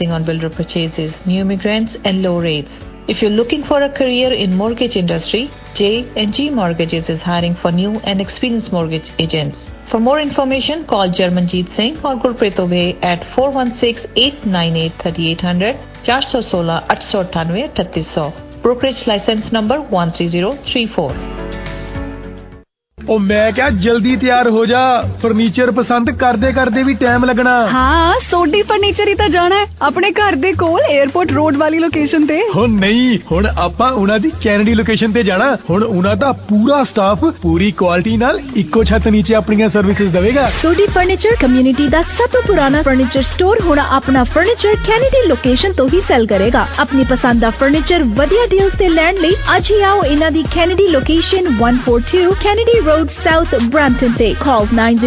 on builder purchases, new immigrants and low rates. If you're looking for a career in mortgage industry, J&G Mortgages is hiring for new and experienced mortgage agents. For more information, call Jarmanjeet Singh or Gurpreet Obey at 416-898-3800, 416-898-3800. Brokerage license number 13034. ओ मैं क्या जल्दी तैयार हो जा, furniture पसंद करदे भी time लगना। हाँ, सोडी फर्नीचर ही तो जाना है अपने घर दे कोल एयरपोर्ट रोड वाली लोकेशन ते। हो नहीं, हुण आपां उना दी कैनेडी लोकेशन ते जाना। हुण उना दा पूरा स्टाफ पूरी क्वालिटी नाल इक्को छत नीचे अपनी सर्विसेज देवेगा। सोडी फर्नीचर कम्युनिटी दा सब तो पुराना फर्नीचर स्टोर हुण अपना फर्नीचर कैनेडी लोकेशन तो ही सेल करेगा। अपनी पसंद दा फर्नीचर वधिया डील्स ते लैण लई अज ही आओ इना दी Kennedy location 142 Kennedy road South Brampton Day. Call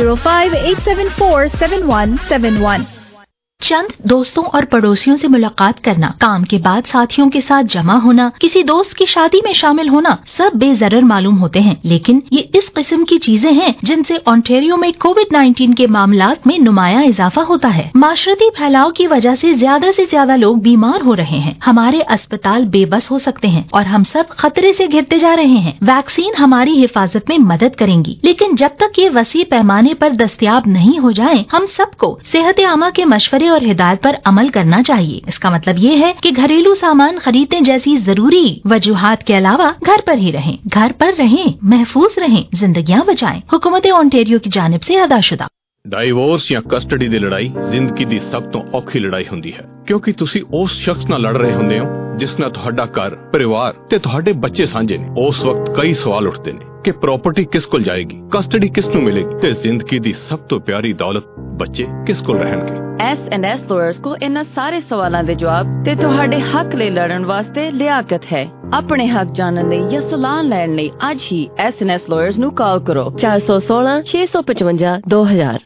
905-874-7171. चंद दोस्तों और पड़ोसियों से मुलाकात करना, काम के बाद साथियों के साथ जमा होना, किसी दोस्त की शादी में शामिल होना, सब बेज़रर मालूम होते हैं, लेकिन ये इस किस्म की चीजें हैं जिनसे ओंटारियो में कोविड-19 के मामलात में नुमाया इजाफा होता है। माशरती फैलाव की वजह से ज्यादा लोग बीमार हो रहे हैं। हमारे अस्पताल बेबस हो सकते हैं और हम सब खतरे से घिरते जा रहे हैं। वैक्सीन हमारी हिफाजत में मदद करेंगी, लेकिन जब तक ये वसी पैमाने पर दस्तयाब नहीं हो जाए, हम सबको सेहत आमा के मशवरे और हिदायत पर अमल करना चाहिए। इसका मतलब ये है कि घरेलू सामान खरीदने जैसी जरूरी वजूहात के अलावा घर पर ही रहें, घर पर रहें, महफूज रहें, जिंदगियां बचाएं। हुकूमत ओंटारियो की जानिब से अदाशुदा। डाइवोर्स या कस्टडी ਦੀ ਲੜਾਈ ਜ਼ਿੰਦਗੀ ਦੀ ਸਭ ਤੋਂ ਔਖੀ ਲੜਾਈ ਹੁੰਦੀ ਹੈ, ਕਿਉਂਕਿ ਤੁਸੀਂ ਉਸ ਸ਼ਖਸ ਨਾਲ ਲੜ ਰਹੇ ਹੁੰਦੇ ਹੋ ਜਿਸ ਨਾਲ ਤੁਹਾਡਾ ਘਰ, ਪਰਿਵਾਰ ਤੇ ਤੁਹਾਡੇ ਬੱਚੇ ਸਾਂਝੇ ਨੇ। ਉਸ ਵਕਤ ਕਈ ਸਵਾਲ ਉੱਠਦੇ ਨੇ ਕਿ ਪ੍ਰਾਪਰਟੀ ਕਿਸ ਕੋਲ ਜਾਏਗੀ, ਕਸਟਡੀ ਕਿਸ ਨੂੰ ਮਿਲੇਗੀ ਤੇ ਜ਼ਿੰਦਗੀ ਦੀ ਸਭ ਤੋਂ ਪਿਆਰੀ ਦੌਲਤ ਬੱਚੇ ਕਿਸ ਕੋਲ ਰਹਿਣਗੇ। S&S lawyers को इन्हां सारे सवालों के जवाब ते तुहाडे हक लई लड़न वास्ते लियाकत है। अपने हक जानने लई या सलाह लैण लई आज ही S&S lawyers ਨੂੰ ਕਾਲ ਕਰੋ 416 655 2000।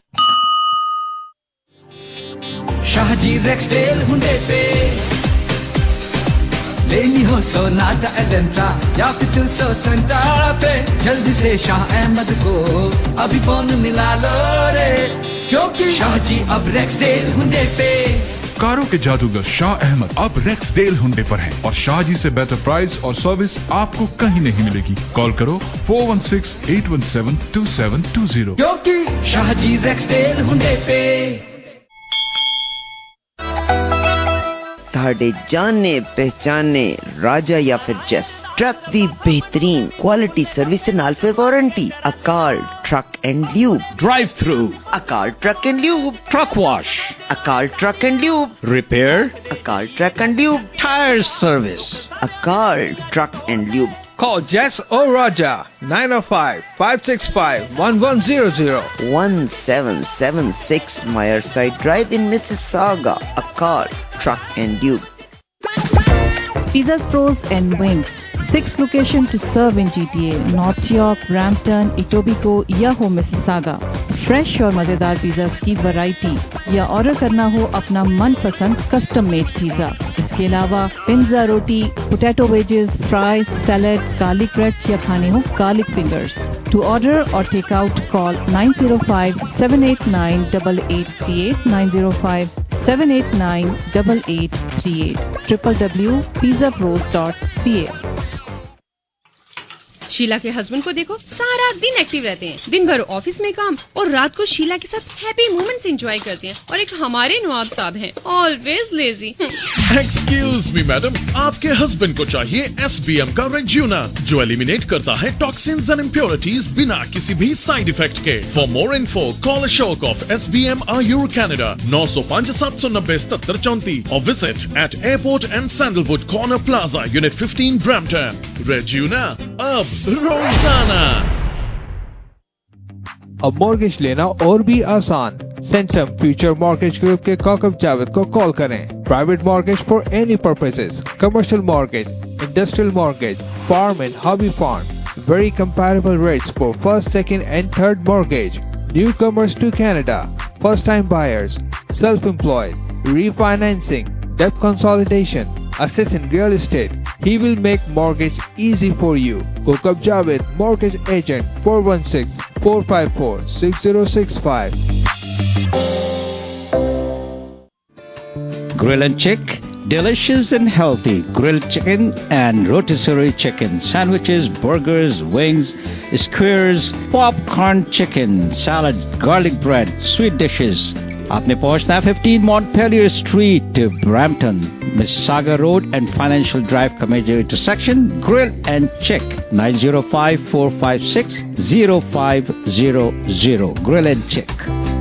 शाहजी रेक्सडेल हुंडे पे लेनी हो सोनाटा एलेंट्रा या फिर 270 पे, जल्दी से शाह अहमद को अभी फोन मिला लो रे, क्योंकि शाहजी अब रेक्सडेल हुंडे पे। कारों के जादूगर शाह अहमद अब रेक्सडेल हुंडे पर हैं और शाहजी से बेहतर प्राइस और सर्विस आपको कहीं नहीं मिलेगी। कॉल करो 416-817-2720, क्योंकि शाहजी रेक्सडेल हुंडे पे। ਤੁਹਾਡੇ ਜਾਣੇ ਪਹਿਚਾਨੇ ਰਾਜਾ ਜਾਂ ਫਿਰ ਜੈਸ ਟਰੱਕ ਦੀ ਬਿਹਤਰੀਨ ਕੁਆਲਿਟੀ ਸਰਵਿਸ ਦੇ ਨਾਲ ਫਿਰ warranty. Akal truck and lube drive through, Akal truck and lube truck wash, Akal truck and lube repair, Akal truck and lube tyre service. Akal truck and lube. Call Jess or Raja 905-565-1100 1776 Meyerside Drive in Mississauga. Akal Truck and Tube. Pizzas Pros and Wings. 6 locations to serve in GTA, North York, Brampton, Etobicoke या हो Mississauga. Fresh और मजेदार pizza की variety या order करना हो अपना मनपसंद कस्टम मेड पिज़्ज़ा। इसके अलावा पिज़्ज़ा, रोटी, potato wedges, fries, salad, garlic bread या खाने हो garlic fingers. To order or take out, call 905-789-8838, 905-789-8838, www.pizzapros.ca। Sheila के हस्बैंड को देखो, सारा दिन एक्टिव रहते हैं, दिन भर ऑफिस में काम और रात को शीला के साथ हैप्पी मोमेंट्स एंजॉय करते हैं। और एक हमारे नवाब साहब हैं, always lazy. Excuse me madam, आपके हस्बैंड को चाहिए SBM का रेज्यूना जो एलिमिनेट करता है टॉक्सिन्स एंड इम्प्योरिटीज बिना किसी भी साइड इफेक्ट के। For more info call Ashok of SBM Ayur Canada 905-790-7734 और visit at airport and sandalwood corner plaza unit 15 Brampton। रेज्यूना अब रोजाना। अब मॉर्गेज लेना और भी आसान। सेंटम फ्यूचर मॉर्गेज ग्रुप के काकब जावेद को कॉल करें। Private mortgage for any purposes, commercial mortgage, industrial mortgage, farm and hobby farm, very comparable rates for first, second and third mortgage, newcomers to Canada, first time buyers, self employed, refinancing, debt consolidation, assist in real estate. He will make mortgage easy for you. Kokab Javed, Mortgage Agent, 416-454-6065. Grill and Chick, delicious and healthy grilled chicken and rotisserie chicken, sandwiches, burgers, wings, skewers, popcorn chicken, salad, garlic bread, sweet dishes. आपने पहुंचना है 15 Montpelier Street, Brampton, Mississauga Road and Financial Drive का major intersection. Grill and Chick, 905-456-0500. Grill and Chick.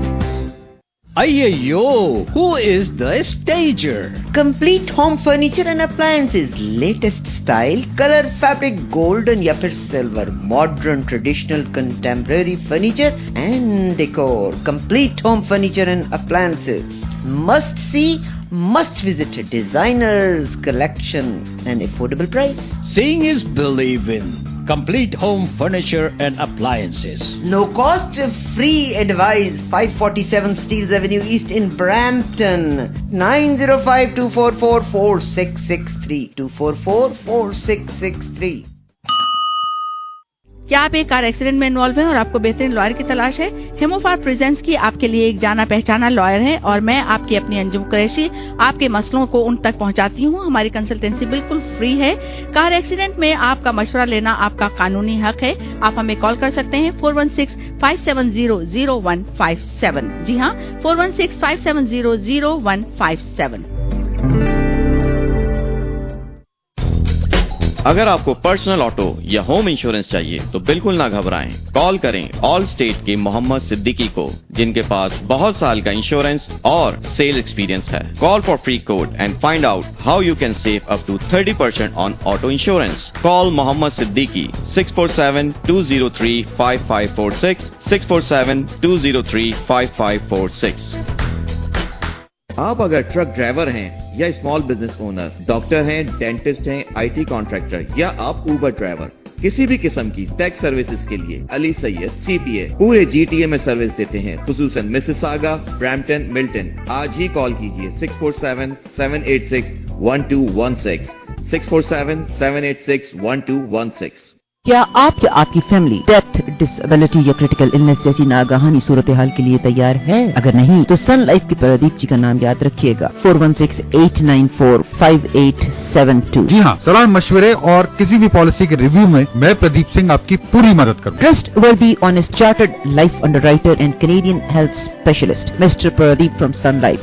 Ayyo, who is the stager? Complete home furniture and appliances, latest style, color, fabric, golden या फिर silver, modern, traditional, contemporary furniture and decor. Complete home furniture and appliances. Must see, must visit designers collection and affordable price. Seeing is believing. Complete home furniture and appliances. No cost, free advice. 547 Steeles Avenue East in Brampton. 905-244-4663. 244-4663. क्या आप एक car accident में involve हैं और आपको बेहतरीन lawyer की तलाश है? हेमोफार प्रेजेंट्स की आपके लिए एक जाना पहचाना लॉयर है और मैं आपकी अपनी अंजुम कुरैशी आपके मसलों को उन तक पहुंचाती हूं। हमारी कंसल्टेंसी बिल्कुल फ्री है। कार एक्सीडेंट में आपका मशवरा लेना आपका कानूनी हक है। आप हमें कॉल कर सकते हैं 416-570-0157। जी हाँ, 416-570-0157। अगर आपको पर्सनल ऑटो या होम इंश्योरेंस चाहिए तो बिल्कुल ना घबराएं। कॉल करें ऑल स्टेट के मोहम्मद सिद्दीकी को, जिनके पास बहुत साल का इंश्योरेंस और सेल एक्सपीरियंस है। Call for free quote and find out how you can save up to 30% on auto insurance. Call Mohammad Siddiqui 647-203-5546, 647-203-5546। आप अगर ट्रक ड्राइवर हैं या स्मॉल बिजनेस ओनर, डॉक्टर हैं, डेंटिस्ट हैं, आईटी कॉन्ट्रैक्टर या आप उबर ड्राइवर, किसी भी किस्म की टैक्स सर्विसेज के लिए अली सैयद CPA पूरे GTA में सर्विस देते हैं, खुसूसन मिसिसागा, ब्रैम्पटन, मिल्टन। आज ही कॉल कीजिए 647-786-1216, 647-786-1216। क्या आप या आपकी फैमिली डेथ, डिसेबिलिटी या क्रिटिकल इलनेस जैसी नागहानी सूरत हाल के लिए तैयार है? अगर नहीं तो सन लाइफ के प्रदीप जी का नाम याद रखिएगा। 416-894-5872। जी हाँ, सलाह मशवरे और किसी भी पॉलिसी के रिव्यू में मैं प्रदीप सिंह आपकी पूरी मदद करूँगा। Trustworthy, honest, chartered life underwriter and Canadian health specialist, Mr. Pradeep from Sun Life.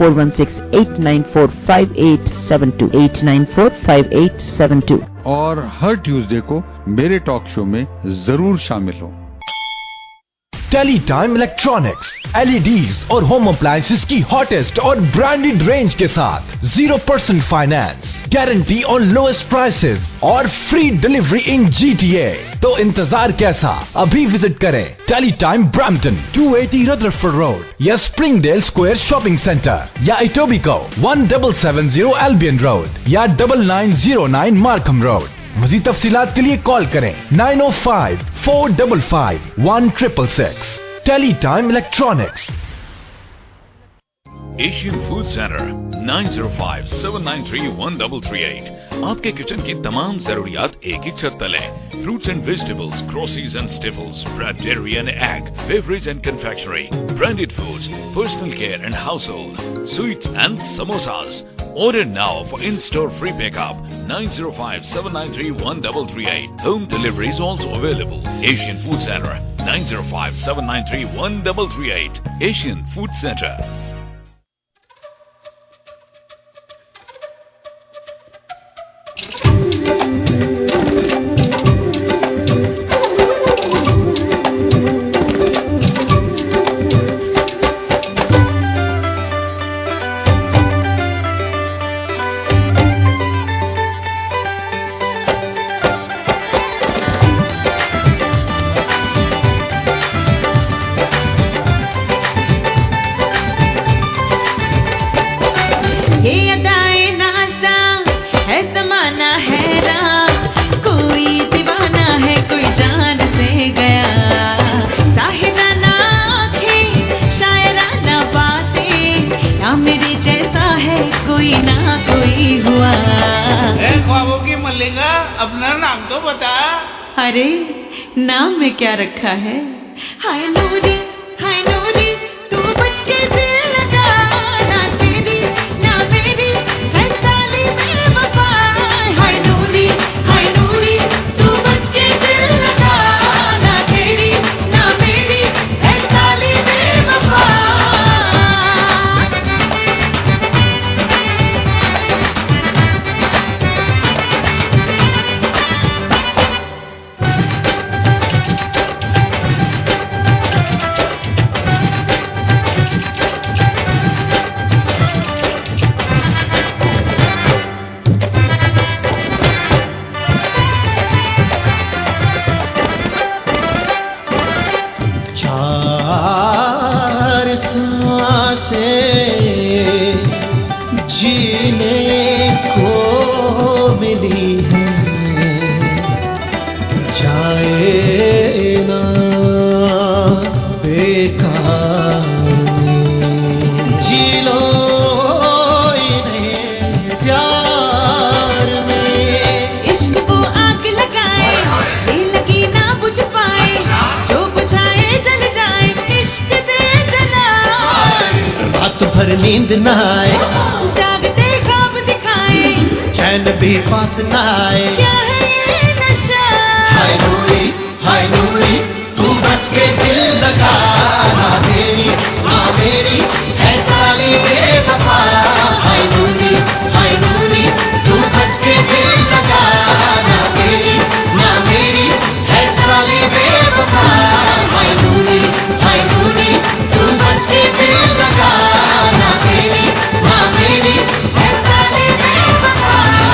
416-894-5872, 894-5872। और हर ट्यूसडे को मेरे टॉक शो में जरूर शामिल हो। टेलीटाइम इलेक्ट्रॉनिक्स, LEDs और होम अप्लायंसेस की हॉटेस्ट और ब्रांडेड रेंज के साथ 0% finance, guarantee on lowest prices और फ्री डिलीवरी इन GTA। तो इंतजार कैसा, अभी विजिट करें टेलीटाइम ब्रैम्पटन 280 रदरफोर्ड रोड या स्प्रिंगडेल स्क्वायर शॉपिंग सेंटर या इटोबिको 1770 एल्बियन रोड या 9909 मार्कम रोड। मज़ीद तफसीलात के लिए कॉल करें 905-455-1666। Teletime electronics. Asian food centre 905-793-1338। आपके किचन की तमाम जरूरियात एक ही छत तले। Fruits and vegetables, groceries and staples, bread, dairy and egg, beverage and confectionery, branded foods, personal care and household, sweets and samosas. Order now for in-store free pickup 905-793-1338. Home delivery is also available. Asian Food Center 905-793-1338. Asian Food Center. अरे नाम में क्या रखा है? हाय नूरी तू बच्चे दिल लगा, ना तेरी ना मेरी नींद न आए, जागते ख्वाब दिखाए, चैन भी पास न आए। क्या है ये नशा? हाय नूरी तू बच के दिल लगा, ना मेरी है साली बेवफा। हाय नूरी तू बच के दिल लगा, ना मेरी है साली बेवफा। हाय नूरी तू बच के दिल लगा, ना मेरी है साली बेवफा।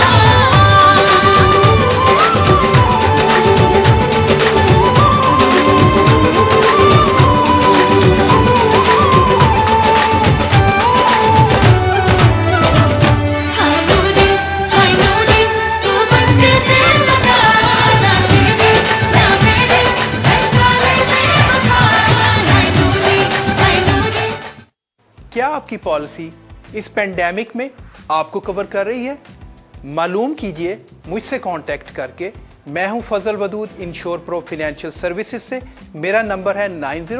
क्या आपकी पॉलिसी इस पेंडेमिक में आपको कवर कर रही है? मालूम कीजिए मुझसे कांटेक्ट करके। मैं हूं Fazal Wadood insure pro financial services से। मेरा नंबर है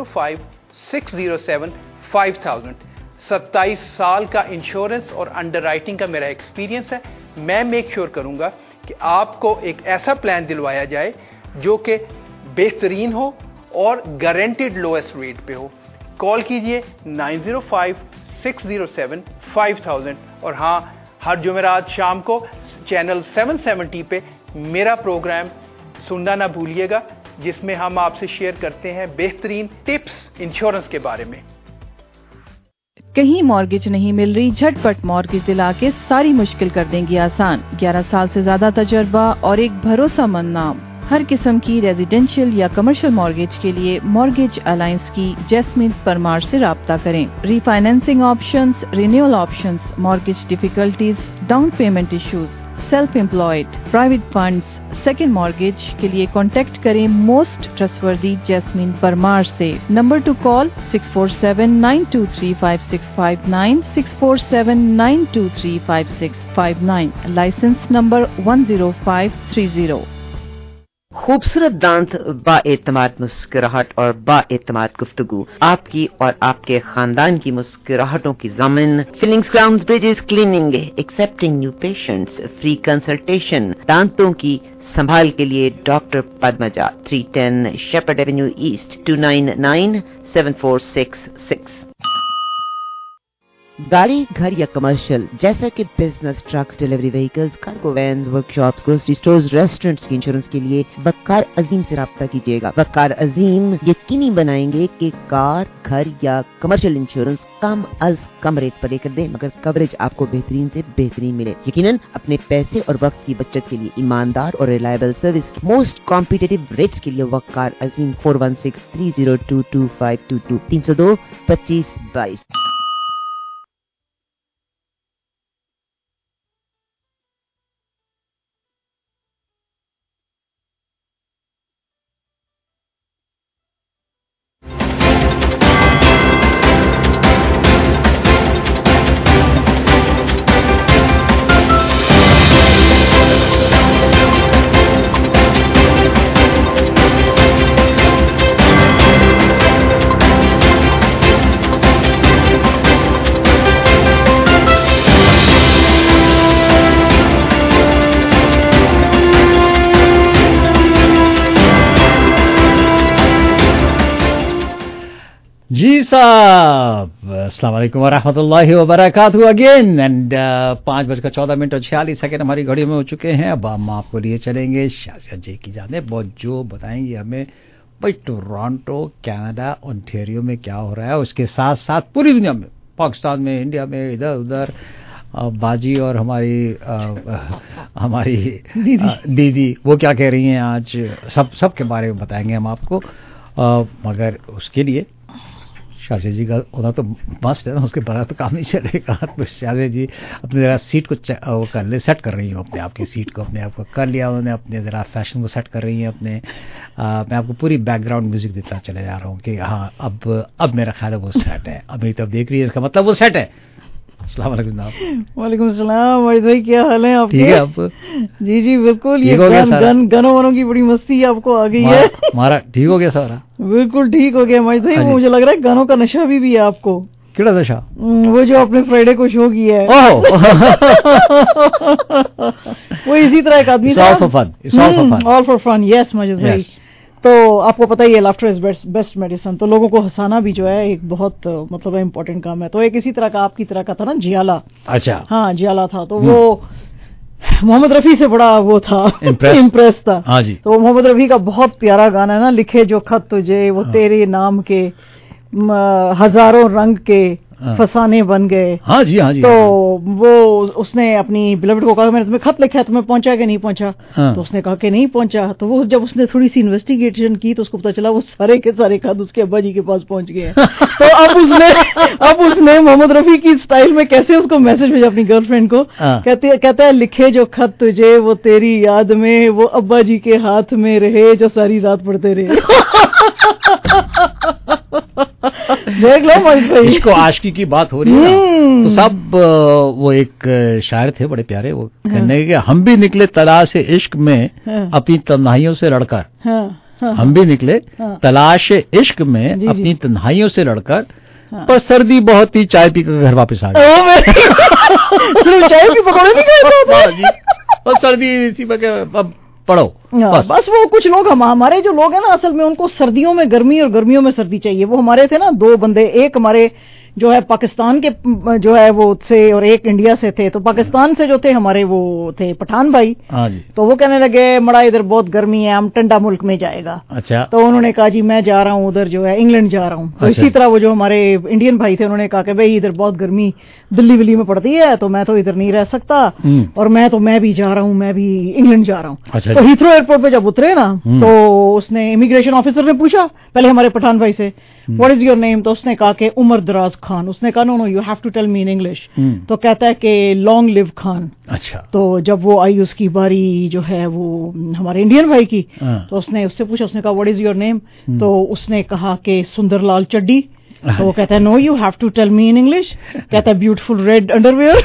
9056075000। 27 साल का इंश्योरेंस और अंडरराइटिंग का मेरा एक्सपीरियंस है। मैं मेक श्योर करूंगा कि आपको एक ऐसा प्लान दिलवाया जाए जो कि बेहतरीन हो और गारंटेड लोएस्ट रेट पे हो। कॉल कीजिए 9056075000। और हाँ, हर जुमेरात शाम को चैनल 770 पे मेरा प्रोग्राम सुनना ना भूलिएगा, जिसमें हम आपसे शेयर करते हैं बेहतरीन टिप्स इंश्योरेंस के बारे में। कहीं मॉर्गेज नहीं मिल रही? झटपट मॉर्गेज दिला के सारी मुश्किल कर देंगी आसान। 11 साल से ज्यादा तजर्बा और एक भरोसेमंद नाम। हर किस्म की रेजिडेंशियल या कमर्शियल मॉर्गेज के लिए मॉर्गेज अलायंस की जैस्मिन परमार से राब्ता करें। Refinancing options, renewal options, mortgage difficulties, down payment issues, self employed, private funds, second mortgage के लिए कॉन्टेक्ट करें मोस्ट ट्रस्टवर्दी जैस्मिन परमार से। Number to call 6479235659, 6479235659, licence number 10530। खूबसूरत दांत, बाएतमाद मुस्कुराहट और बाएतमाद गुफ्तगू, आपकी और आपके खानदान की मुस्कुराहटों की ज़मीन। Fillings, crowns, bridges, cleaning, accepting new patients, free consultation. दांतों की संभाल के लिए doctor Padmaja, 310 Sheppard avenue east, 29974666। गाड़ी, घर या कमर्शियल जैसा कि business, trucks, delivery vehicles, cargo vans, workshops, grocery stores, restaurants की इंश्योरेंस के लिए वकार अजीम से राब्ता कीजिएगा। वकार अजीम यकीनी बनाएंगे कि कार, घर या कमर्शियल इंश्योरेंस कम अज कम रेट पर लेकर दें, मगर कवरेज आपको बेहतरीन से बेहतरीन मिले। यकीनन अपने पैसे और वक्त की बचत के लिए ईमानदार और reliable service, most competitive rates के लिए वकार अजीम 4163022522 302-2522। जी साहब, अस्सलाम वालेकुम वरहमतुल्लाहि वबरकातुहू अगेन। एंड 5:14 हमारी घड़ी में हो चुके हैं। अब हम आपको लिए चलेंगे शासिया जी की जानिब, जो बताएंगे हमें भाई टोरंटो, कनाडा, ओंटारियो में क्या हो रहा है, उसके साथ साथ पूरी दुनिया में, पाकिस्तान में, इंडिया में, इधर उधर। बाजी और हमारी दीदी वो क्या कह रही हैं आज, सब के बारे में बताएंगे हम आपको। मगर उसके लिए शाजिया जी का होना तो मस्ट है ना, उसके बगैर तो काम नहीं चलेगा। तो शाजिया जी अपने ज़रा सीट को वो कर ले, सेट कर रही हूँ अपने आप की सीट को, अपने आप को कर लिया उन्होंने, अपने ज़रा फैशन को सेट कर रही हैं अपने। मैं आपको पूरी बैकग्राउंड म्यूजिक देता चले जा रहा हूँ कि हाँ अब मेरा ख्याल है वो सेट है। अभी तो देख रही है, इसका मतलब वो सेट है। अस्सलाम वालेकुम जनाब। वालेकुम सलाम भाई, क्या हाल है आपके? ठीक है आप? जी बिल्कुल। ये गनों वनों की बड़ी मस्ती आपको आ गई है। हमारा ठीक हो गया सारा? बिल्कुल ठीक हो गया भाई। मुझे लग रहा है गनों का नशा भी है आपको। केड़ा नशा? वो जो आपने फ्राइडे को शो किया है। वो इसी तरह एक आदमी था। All for fun. All for fun, yes Majid भाई। तो आपको पता ही है लाफ्टर इज बेस्ट मेडिसिन। तो लोगों को हंसाना भी जो है एक बहुत मतलब इम्पोर्टेंट काम है। तो एक इसी तरह का आपकी तरह का था ना जियाला। अच्छा हाँ जियाला था। तो वो मोहम्मद रफी से बड़ा वो था इम्प्रेस था। हाँ जी। तो मोहम्मद रफी का बहुत प्यारा गाना है ना, लिखे जो खत तुझे वो तेरे नाम के हजारों रंग के फसाने बन गए। हाँ जी हाँ जी। तो वो उसने अपनी बिलवड को कहा मैंने तुम्हें खत लिखा है, तुम्हें पहुंचा कि नहीं पहुंचा? हाँ। तो उसने कहा कि नहीं पहुंचा। तो वो जब उसने थोड़ी सी इन्वेस्टिगेशन की तो उसको पता चला वो सारे के सारे खत उसके अब्बा जी के पास पहुंच गए हैं। तो अब उसने मोहम्मद रफी की स्टाइल में कैसे उसको मैसेज भेजा अपनी गर्लफ्रेंड को। कहता है लिखे जो खत तुझे वो तेरी याद में वो अब्बा जी के हाथ में रहे जो सारी रात पढ़ते रहे। देख लो भाई, इसको आशिकी की बात हो रही है ना, तो सब वो एक शायर थे बड़े प्यारे, वो कहने के हम भी निकले तलाश इश्क में अपनी तन्हाइयों से लड़कर। हम भी निकले तलाश इश्क में अपनी तन्हाइयों से लड़कर, पर सर्दी बहुत थी चाय पी कर घर वापस आ गए। चाय पी पकौड़े नहीं खाए और सर्दी थी अब पढ़ो बस वो कुछ लोग हमारे जो लोग हैं ना असल में उनको सर्दियों में गर्मी और गर्मियों में सर्दी चाहिए। वो हमारे थे ना दो बंदे, एक हमारे जो है पाकिस्तान के जो है वो से और एक इंडिया से थे। तो पाकिस्तान से जो थे हमारे वो थे पठान भाई। हाँ जी। तो वो कहने लगे मड़ा इधर बहुत गर्मी है, हम ठंडा मुल्क में जाएगा। अच्छा। तो उन्होंने कहा जी मैं जा रहा हूँ उधर जो है इंग्लैंड जा रहा हूँ। तो इसी तरह वो जो हमारे इंडियन भाई थे उन्होंने कहा कि भाई इधर बहुत गर्मी दिल्ली विल्ली में पड़ती है तो मैं तो इधर नहीं रह सकता और मैं भी जा रहा हूँ, मैं भी इंग्लैंड जा रहा हूँ। अच्छा। तो हीथ्रो एयरपोर्ट पे जब उतरे ना तो उसने इमिग्रेशन ऑफिसर ने पूछा पहले हमारे पठान भाई से व्हाट इज योर नेम। तो उसने कहा कि उमर दराज खान। उसने कहा no you have to tell me in English. तो कहता है कि लॉन्ग लिव खान। अच्छा। तो जब वो आई उसकी बारी जो है वो हमारे इंडियन भाई की तो उसने उससे पूछा, उसने कहा व्हाट इज योर नेम। तो उसने कहा कि सुंदरलाल चड्डी। तो वो कहता है no you have to tell me in English. कहता है ब्यूटीफुल रेड अंडरवेयर।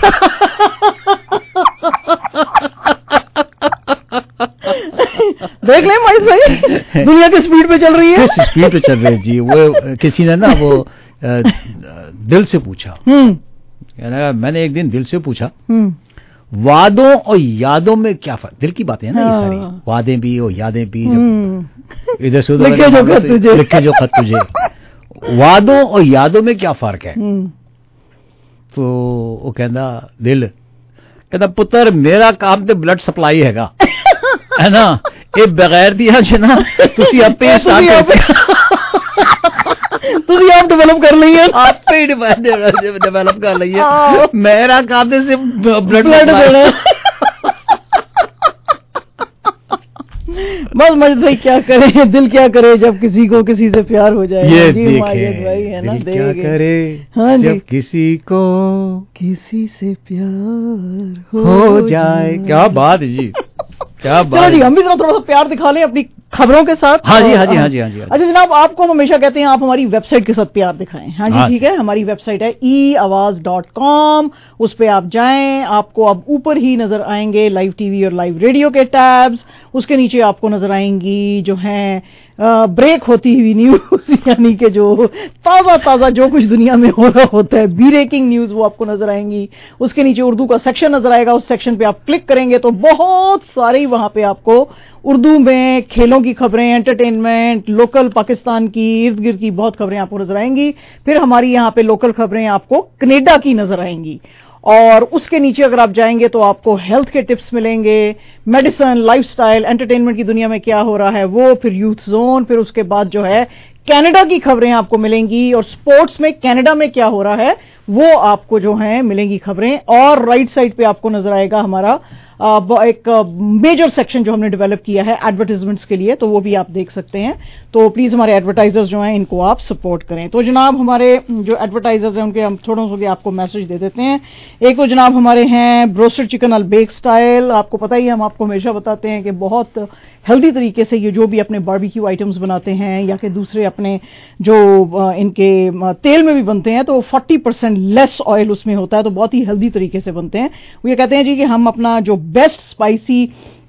देख ले माइस भाई दुनिया की स्पीड पे चल रही है। स्पीड पे चल रही है जी। वो किसी ने ना वो दिल से पूछा, मैंने एक दिन दिल से पूछा वादों और यादों में क्या फर्क। दिल की बातें हैं ना ये सारी, वादे भी और यादें भी। इधर से उधर लिखे जो खत तुझे, वादों और यादों में क्या फर्क है। तो वो कहता दिल कहता पुत्र मेरा काम तो ब्लड सप्लाई हैगा है ना, ये बगैर दिया जना तुसी आपे ਤੁਸੀਂ ਆਪ ਡਿਵੈਲਪ ਕਰ ਲਈ ਹੈ, ਆਪੇ ਹੀ ਡਿਵੈਲਪ ਕਰ ਲਈ ਹੈ। ਮੇਰਾ ਕੰਮ ਤੇ ਸਿਰਫ ਬਲੱਡ ਦੇਣਾ। बस मजिद भाई क्या करे, दिल क्या करे जब किसी को किसी से प्यार हो जाए। ये जी माजिद भाई है ना, क्या करे हाँ जब किसी को किसी से प्यार हो जाए। क्या बात है जी, क्या बात। चलो जी हम भी थोड़ा सा प्यार दिखा लें अपनी खबरों के साथ। हाँ जी हाँ जी हाँ जी हाँ जी। अच्छा जनाब आपको हम हमेशा कहते हैं आप हमारी वेबसाइट के साथ प्यार दिखाएं। हाँ जी ठीक है, हमारी वेबसाइट है eawaz.com। उस पे आप जाएं, आपको अब ऊपर ही नजर आएंगे लाइव टीवी और लाइव रेडियो के टैब्स। उसके नीचे आपको नजर आएंगी जो हैं ब्रेक होती हुई न्यूज, यानी कि जो ताज़ा ताज़ा जो कुछ दुनिया में हो रहा होता है ब्रेकिंग न्यूज, वो आपको नजर आएंगी। उसके नीचे उर्दू का सेक्शन नजर आएगा, उस सेक्शन पे आप क्लिक करेंगे तो बहुत सारी वहां पे आपको उर्दू में खेलों की खबरें, एंटरटेनमेंट, लोकल पाकिस्तान की इर्द गिर्द की बहुत खबरें आपको नजर आएंगी। फिर हमारी यहाँ पे लोकल खबरें आपको कनेडा की नजर आएंगी। और उसके नीचे अगर आप जाएंगे तो आपको हेल्थ के टिप्स मिलेंगे, मेडिसिन, लाइफस्टाइल, एंटरटेनमेंट की दुनिया में क्या हो रहा है वो, फिर यूथ जोन, फिर उसके बाद जो है कनाडा की खबरें आपको मिलेंगी और स्पोर्ट्स में कनाडा में क्या हो रहा है वो आपको जो है मिलेंगी खबरें। और राइट साइड पे आपको नजर आएगा हमारा एक मेजर सेक्शन जो हमने डेवलप किया है एडवर्टाइजमेंट्स के लिए, तो वो भी आप देख सकते हैं। तो प्लीज हमारे एडवर्टाइजर्स जो हैं इनको आप सपोर्ट करें। तो जनाब हमारे जो एडवर्टाइजर्स हैं उनके हम थोड़ा सा आपको मैसेज दे देते हैं। एक तो जनाब हमारे हैं ब्रोस्टेड चिकन अलबेक स्टाइल। आपको पता ही है, हम आपको हमेशा बताते हैं कि बहुत हेल्दी तरीके से ये जो भी अपने बारबेक्यू आइटम्स बनाते हैं या कि दूसरे अपने जो इनके तेल में भी बनते हैं तो 40% लेस ऑयल उसमें होता है, तो बहुत ही हेल्दी तरीके से बनते हैं। वो ये कहते हैं जी कि हम अपना जो बेस्ट स्पाइसी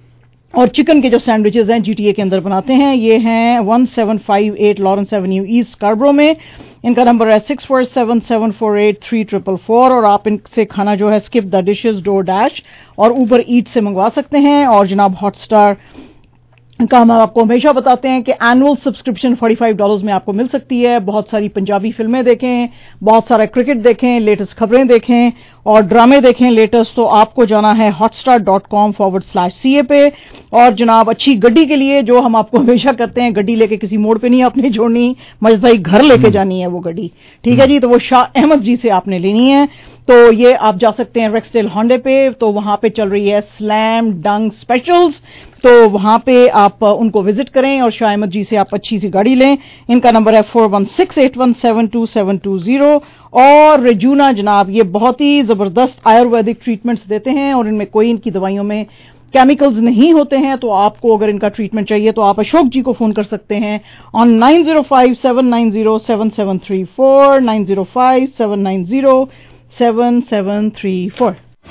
और चिकन के जो सैंडविचेस हैं GTA के अंदर बनाते हैं, ये हैं 1758 लॉरेंस एवेन्यू ईस्ट स्कार्बरो में। इनका नंबर है 6477483444 और आप इनसे खाना जो है स्किप द डिशेस, DoorDash और Uber Eats से मंगवा सकते हैं। और जनाब हॉटस्टार का हम आपको हमेशा बताते हैं कि एनुअल सब्सक्रिप्शन $45 में आपको मिल सकती है। बहुत सारी पंजाबी फिल्में देखें, बहुत सारा क्रिकेट देखें, लेटेस्ट खबरें देखें और ड्रामे देखें लेटेस्ट, तो आपको जाना है hotstar.com/CA पे। और जनाब अच्छी गड्डी के लिए जो हम आपको हमेशा करते हैं, गड्डी लेके किसी मोड़ पे नहीं आपने छोड़नी, मजद भाई घर लेके जानी है वो गड्डी, ठीक है जी। तो वो शाह अहमद जी से आपने लेनी है। तो ये आप जा सकते हैं रेक्सडेल होंडे पे, तो वहां पे चल रही है स्लैम डंक स्पेशल्स, तो वहां पे आप उनको विजिट करें और शाह अहमद जी से आप अच्छी सी गाड़ी लें। इनका नंबर है 4168172720। और रेजूना जनाब ये बहुत ही जबरदस्त आयुर्वेदिक ट्रीटमेंट्स देते हैं और इनमें कोई इनकी दवाइयों में केमिकल्स नहीं होते हैं। तो आपको अगर इनका ट्रीटमेंट चाहिए तो आप अशोक जी को फोन कर सकते हैं ऑन 9057907734 9057907734।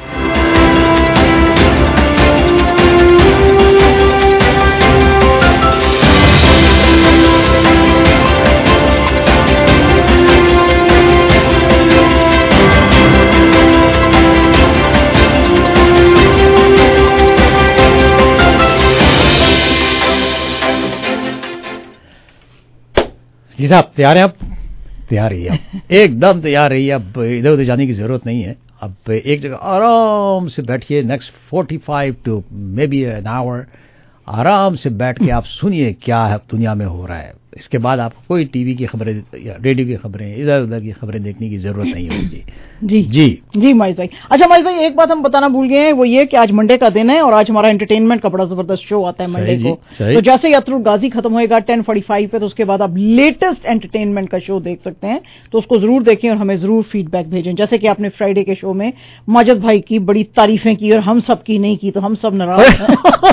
जी साहब तैयार हैं आप? तैयार रहिए आप, एकदम तैयार रहिए। अब इधर उधर जाने की जरूरत नहीं है। अब एक जगह आराम से बैठिए, next 45 to maybe an hour आराम से बैठ के आप सुनिए क्या है दुनिया में हो रहा है। इसके बाद आपको कोई टीवी की खबरें या रेडियो की खबरें, इधर उधर की खबरें देखने की जरूरत नहीं होगी। जी जी जी माजिद भाई। अच्छा माजिद भाई, एक बात हम बताना भूल गए हैं, वो ये कि आज मंडे का दिन है और आज हमारा एंटरटेनमेंट का बड़ा जबरदस्त शो आता है मंडे को। तो जैसे यात्रू गाजी खत्म होएगा 10:45 पे, तो उसके बाद आप लेटेस्ट एंटरटेनमेंट का शो देख सकते हैं। तो उसको जरूर देखें और हमें जरूर फीडबैक भेजें। जैसे कि आपने फ्राइडे के शो में माजिद भाई की बड़ी तारीफें की और हम सब की नहीं की, तो हम सब नाराज हैं।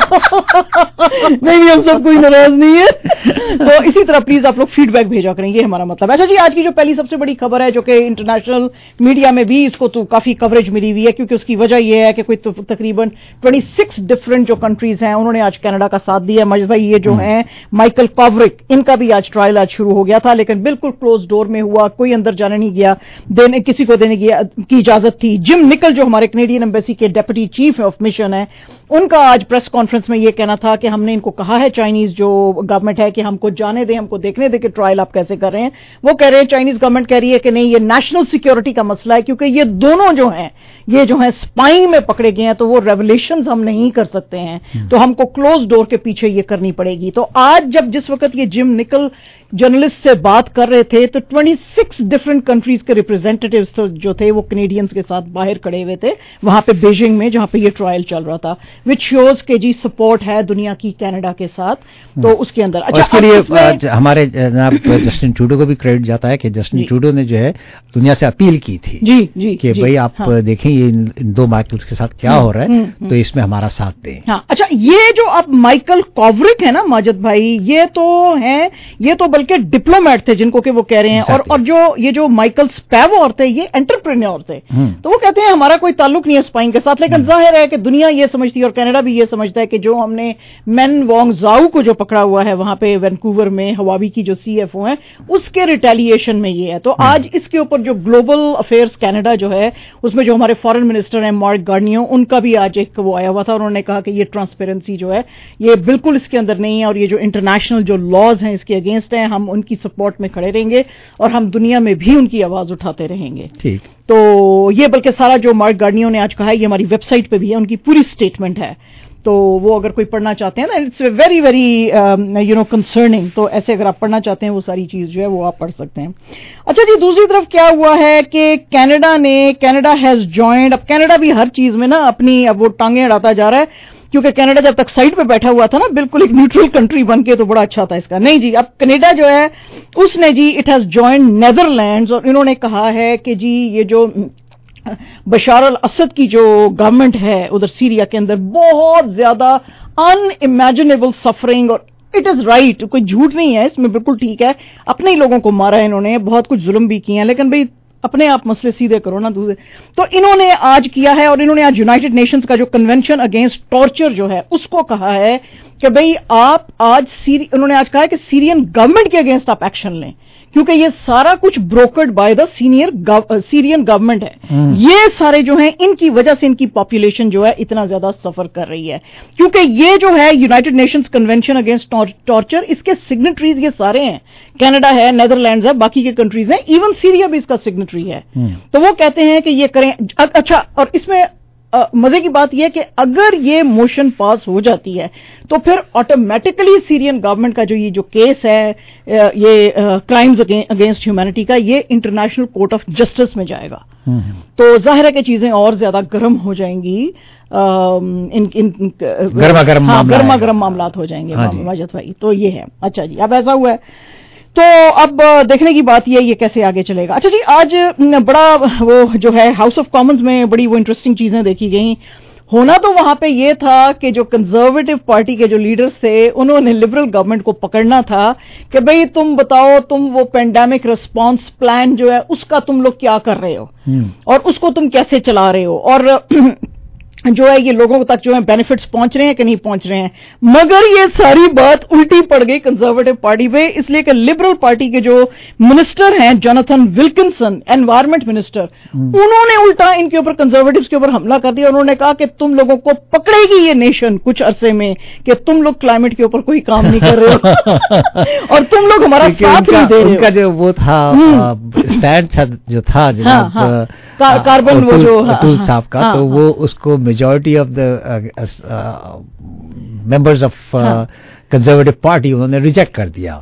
नहीं, हम सब कोई नाराज नहीं है। तो इसी तरह प्लीज आप लोग फीडबैक भेजा करें, ये हमारा मतलब। अच्छा जी, आज की जो पहली सबसे बड़ी खबर है, जो कि इंटरनेशनल मीडिया में भी इसको तो काफी कवरेज मिली हुई है, क्योंकि उसकी वजह यह है कि कोई तकरीबन 26 डिफरेंट जो कंट्रीज हैं उन्होंने आज कनाडा का साथ दिया। मजिद भाई, ये जो हैं माइकल कॉवरिक, इनका भी आज ट्रायल आज शुरू हो गया था, लेकिन बिल्कुल क्लोज डोर में हुआ, कोई अंदर जाने नहीं गया, किसी को देने की इजाजत थी। जिम निकल जो हमारे कैनेडियन एम्बेसी के डेप्यूटी चीफ ऑफ मिशन है, उनका आज प्रेस कॉन्फ्रेंस में यह कहना था कि हमने इनको कहा है, चाइनीज जो गवर्नमेंट है, कि हमको जाने दें, हमको देखने दें कि ट्रायल आप कैसे कर रहे हैं। वो कह रहे हैं, चाइनीज गवर्नमेंट कह रही है कि नहीं, ये नेशनल सिक्योरिटी का मसला है, क्योंकि ये दोनों जो हैं, ये जो है स्पाइंग में पकड़े गए हैं, तो वो रेवलेशंस हम नहीं कर सकते हैं, तो हमको क्लोज डोर के पीछे ये करनी पड़ेगी। तो आज जब जिस वक्त ये जिम निकल जर्नलिस्ट से बात कर रहे थे, तो 26 डिफरेंट कंट्रीज के रिप्रेजेंटेटिव्स तो जो थे वो कैनेडियंस के साथ बाहर खड़े हुए थे वहां पे बीजिंग में, जहां पे ये ट्रायल चल रहा था, विच शोज के जी सपोर्ट है दुनिया की कनाडा के साथ। तो उसके अंदर अच्छा, इसके लिए हमारे जनाब जस्टिन ट्रूडो को भी क्रेडिट जाता है कि जस्टिन ट्रूडो ने जो है दुनिया से अपील की थी जी जी कि भाई आप देखें ये इन दो माइकल्स के साथ क्या हो रहा है, तो इसमें हमारा साथ दें। हाँ, अच्छा, ये जो अब माइकल कॉवरिक है ना माजिद भाई, ये तो बल्कि डिप्लोमेट थे जिनको कि वो कह रहे हैं, और जो माइकल स्पैवोर थे, ये एंटरप्रेन्योर थे। तो वो कहते हैं हमारा कोई ताल्लुक नहीं है स्पाइंग के साथ, लेकिन जाहिर है कि दुनिया ये समझती है और कनाडा भी ये समझता है कि जो हमने मेन वोंग जाऊ को जो पकड़ा हुआ है वहां पे वैंकूवर में, हवावी की जो CFO है, उसके रिटेलिएशन में ये है। तो आज इसके ऊपर जो ग्लोबल अफेयर्स कनाडा जो है, उसमें जो हमारे फॉरेन मिनिस्टर हैं मार्क गार्नियो, उनका भी आज एक वो आया हुआ था, उन्होंने कहा कि ये ट्रांसपेरेंसी जो है ये बिल्कुल इसके अंदर नहीं है, और ये जो इंटरनेशनल जो लॉज हैं इसके अगेंस्ट हैं, हम उनकी सपोर्ट में खड़े रहेंगे और हम दुनिया में भी उनकी आवाज उठाते रहेंगे। ठीक, तो ये बल्कि सारा जो मार्क गार्नियो ने आज कहा है, ये हमारी वेबसाइट पे भी है, उनकी पूरी स्टेटमेंट है, तो वो अगर कोई पढ़ना चाहते हैं ना, इट्स वेरी वेरी कंसर्निंग। तो ऐसे अगर आप पढ़ना चाहते हैं वो सारी चीज जो है वो आप पढ़ सकते हैं। अच्छा जी, दूसरी तरफ क्या हुआ है कि कनाडा हैज जॉइंड। अब कनाडा भी हर चीज में ना अपनी अब वो टांगे अड़ाता जा रहा है, क्योंकि कनाडा जब तक साइड पे बैठा हुआ था ना, बिल्कुल एक न्यूट्रल कंट्री बन के, तो बड़ा अच्छा था इसका। नहीं जी, अब कनाडा जो है उसने जी इट हैज जॉइंड नेदरलैंड्स, और इन्होंने कहा है कि जी ये जो बशार अल असद की जो गवर्नमेंट है उधर सीरिया के अंदर, बहुत ज्यादा अनइमेजिनेबल सफरिंग, और इट इज राइट, कोई झूठ नहीं है इसमें, बिल्कुल ठीक है, अपने ही लोगों को मारा है इन्होंने, बहुत कुछ जुल्म भी किए हैं, लेकिन भाई अपने आप मसले सीधे करो ना दूसरे। तो इन्होंने आज किया है, और इन्होंने आज यूनाइटेड नेशंस का जो कन्वेंशन अगेंस्ट टॉर्चर जो है उसको कहा है कि भाई आप आज उन्होंने आज कहा है कि सीरियन गवर्नमेंट के अगेंस्ट आप एक्शन लें, क्योंकि ये सारा कुछ brokered by the Syrian government है। ये सारे जो हैं इनकी वजह से इनकी पॉपुलेशन जो है इतना ज्यादा सफर कर रही है, क्योंकि ये जो है United Nations convention against torture, इसके सिग्नेटरीज ये सारे हैं, कनाडा है, नेदरलैंड्स है, बाकी के कंट्रीज हैं, इवन सीरिया भी इसका सिग्नेटरी है। तो वो कहते हैं कि ये करें। अच्छा, और इसमें मजे की बात यह है कि अगर ये मोशन पास हो जाती है तो फिर ऑटोमेटिकली सीरियन गवर्नमेंट का जो केस है, ये क्राइम्स अगेंस्ट ह्यूमैनिटी का, ये इंटरनेशनल कोर्ट ऑफ जस्टिस में जाएगा। तो जाहिर है कि चीजें और ज्यादा गर्म हो जाएंगी, गर्मा गर्म मामलात हो जाएंगे माजिद भाई। तो ये है। अच्छा जी, अब ऐसा हुआ है तो अब देखने की बात ये कैसे आगे चलेगा। अच्छा जी, आज बड़ा वो जो है हाउस ऑफ कॉमन्स में बड़ी वो इंटरेस्टिंग चीजें देखी गई। होना तो वहां पे ये था कि जो कंजर्वेटिव पार्टी के जो लीडर्स थे उन्होंने लिबरल गवर्नमेंट को पकड़ना था कि भाई तुम बताओ, तुम वो पेंडेमिक रिस्पांस प्लान जो है उसका तुम लोग क्या कर रहे हो और उसको तुम कैसे चला रहे हो, और जो है ये लोगों तक जो है बेनिफिट्स पहुंच रहे हैं कि नहीं पहुंच रहे हैं। मगर ये सारी बात उल्टी पड़ गई कंजर्वेटिव पार्टी पे, इसलिए कि लिबरल पार्टी के जो मिनिस्टर हैं जोनाथन विल्किंसन, एनवायरमेंट मिनिस्टर, उन्होंने उल्टा इनके ऊपर, कंजर्वेटिव्स के ऊपर हमला कर दिया। उन्होंने कहा कि तुम लोगों को पकड़ेगी ये नेशन कुछ अरसे में कि तुम लोग क्लाइमेट के ऊपर कोई काम नहीं कर रहे हो और तुम लोग हमारा साथ नहीं दे रहे हो। उनका जो वो था स्टैंड जो था कार्बन वो जो अतुल साहब का, तो वो उसको majority of the members of Conservative party उन्होंने रिजेक्ट कर दिया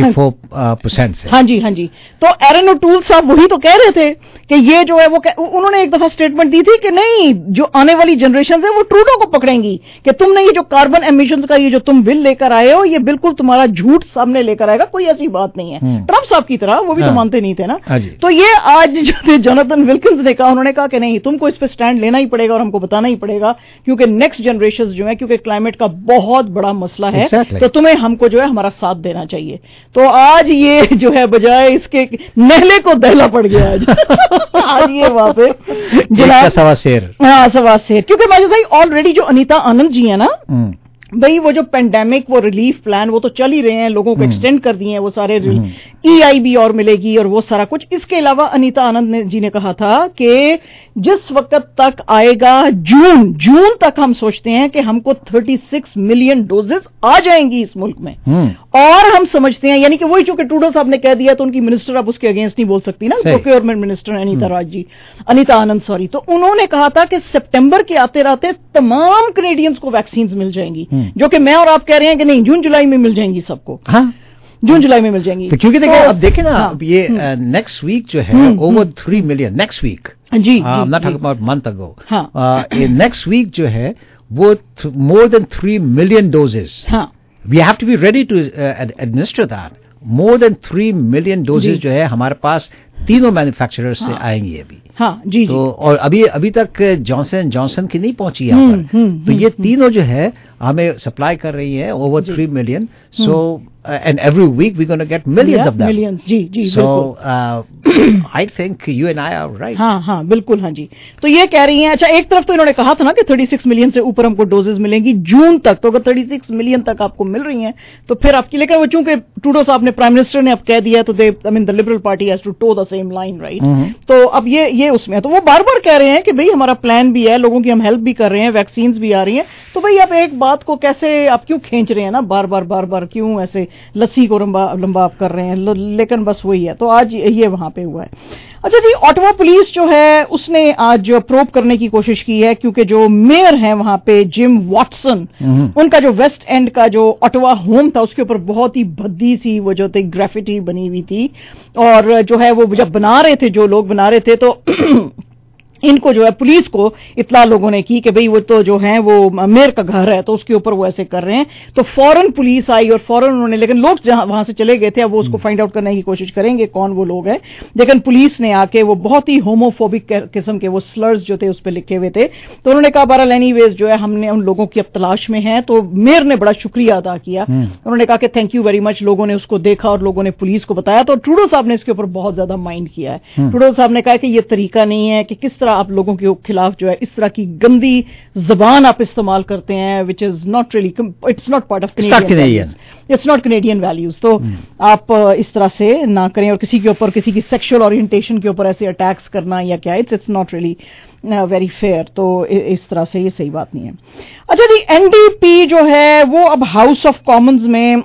54% से। हाँ जी। तो एरन ओटूल साहब वही तो कह रहे थे कि ये जो है वो उन्होंने एक दफा स्टेटमेंट दी थी कि नहीं, जो आने वाली जनरेशन है वो ट्रूडो को पकड़ेंगी कि तुमने ये जो कार्बन एमिशंस का ये जो तुम बिल लेकर आए हो ये बिल्कुल तुम्हारा झूठ सामने लेकर आएगा, कोई ऐसी बात नहीं है। ट्रंप साहब की तरह वो भी तो मानते नहीं थे ना। तो ये आज जो जोनाथन विल्किंस ने कहा, उन्होंने कहा कि नहीं, तुमको इस पे स्टैंड लेना ही पड़ेगा और हमको बताना ही पड़ेगा, क्योंकि नेक्स्ट जनरेशन जो है, क्योंकि क्लाइमेट का बहुत बड़ा मसला है, तो तुम्हें हमको जो है हमारा साथ देना चाहिए। तो आज ये जो है बजाय इसके नहले को दहला पड़ गया आज ये वहां पे जनाब सवा शेर, क्योंकि माजिद भाई ऑलरेडी जो अनीता आनंद जी है ना भाई, वो जो पेंडेमिक वो रिलीफ प्लान वो तो चल ही रहे हैं, लोगों को एक्सटेंड कर दिए हैं वो सारे, EIB और मिलेगी और वो सारा कुछ। इसके अलावा अनीता आनंद जी ने कहा था कि जिस वक्त तक आएगा जून तक हम सोचते हैं कि हमको 36 मिलियन डोजेस आ जाएंगी इस मुल्क में, और हम समझते हैं, यानी कि वही चूंकि ट्रूडो साहब ने कह दिया तो उनकी मिनिस्टर अब उसके अगेंस्ट नहीं बोल सकती ना, procurement minister Anita Anand sorry. तो उन्होंने कहा था कि सितंबर के आते रहते तमाम कैनेडियंस को वैक्सीन मिल जाएंगी, जो कि मैं और आप कह रहे हैं कि नहीं, जून जुलाई में मिल जाएंगी सबको। जून जुलाई में मिल जाएंगी। तो क्योंकि देखिए, अब देखें ना, अब ये नेक्स्ट वीक जो है ओवर 3 मिलियन नेक्स्ट वीक, जी not talking about month ago, ये नेक्स्ट वीक जो है वो more than 3 million doses, we have to be ready to administer that. More than 3 million doses जो है हमारे पास तीनों मैन्युफैक्चरर्स से आएंगी अभी। जी तो और अभी तक जॉनसन की नहीं पहुंची यहाँ पर, तो ये तीनों जो है हमें सप्लाई कर रही है over 3 million. So and every week we're going to get millions of them. Millions, जी so I think you and I are right. हाँ बिल्कुल, हाँ जी। तो ये कह रही हैं, अच्छा एक तरफ तो इन्होंने कहा था ना कि 36 मिलियन से ऊपर हमको डोजेस मिलेंगी जून तक, तो अगर 36 मिलियन तक आपको मिल रही हैं तो फिर आपकी, लेकिन वो चूंकि ट्रूडो साहब ने, प्राइम मिनिस्टर ने अब कह दिया, तो the Liberal party has to toe the same line, right. तो अब ये उसमें, तो वो बार बार कह रहे हैं कि भाई हमारा प्लान भी है, लोगों की हम हेल्प भी कर रहे हैं, वैक्सीन भी आ रही हैं, तो भाई आप एक बात को कैसे आप क्यों खींच रहे हैं ना, बार बार क्यों ऐसे लस्सी को लंबा आप कर रहे हैं। लेकिन बस वही है, तो आज ये वहां पे हुआ है। अच्छा जी, ऑटवा पुलिस जो है उसने आज प्रोब करने की कोशिश की है, क्योंकि जो मेयर हैं वहां पे जिम वॉटसन, उनका जो वेस्ट एंड का जो ऑटवा होम था उसके ऊपर बहुत ही भद्दी सी वो जो थी ग्राफिटी बनी हुई थी, और जो है वो जब बना रहे थे, जो लोग बना रहे थे, तो इनको जो है पुलिस को इत्तला लोगों ने की कि भाई वो तो जो है वो मेयर का घर है तो उसके ऊपर वो ऐसे कर रहे हैं, तो फौरन पुलिस आई और फौरन उन्होंने, लेकिन लोग जहां वहां से चले गए थे, अब वो उसको फाइंड आउट करने की कोशिश करेंगे कौन वो लोग हैं, लेकिन पुलिस ने आके वो बहुत ही होमोफोबिक किस्म के वो स्लर्स जो थे उस पर लिखे हुए थे, तो उन्होंने कहा बहरहाल एनीवेज जो है हमने उन लोगों की अब तलाश में है। तो मेयर ने बड़ा शुक्रिया अदा किया, उन्होंने कहा कि थैंक यू वेरी मच, लोगों ने उसको देखा और लोगों ने पुलिस को बताया, तो ट्रूडो साहब ने इसके ऊपर बहुत ज्यादा माइंड किया है। ट्रूडो साहब ने कहा कि ये तरीका नहीं है कि किस तरह आप लोगों के खिलाफ जो है इस तरह की गंदी जबान आप इस्तेमाल करते हैं, which is not really, it's not part of Canadian, it's not Canadian values, तो आप इस तरह से ना करें, और किसी के ऊपर किसी की सेक्सुअल ओरिएंटेशन के ऊपर ऐसे अटैक्स करना या क्या, it's not really very fair, तो इस तरह से ये सही बात नहीं है। अच्छा जी, एनडीपी जो है वो अब हाउस ऑफ कॉमन्स में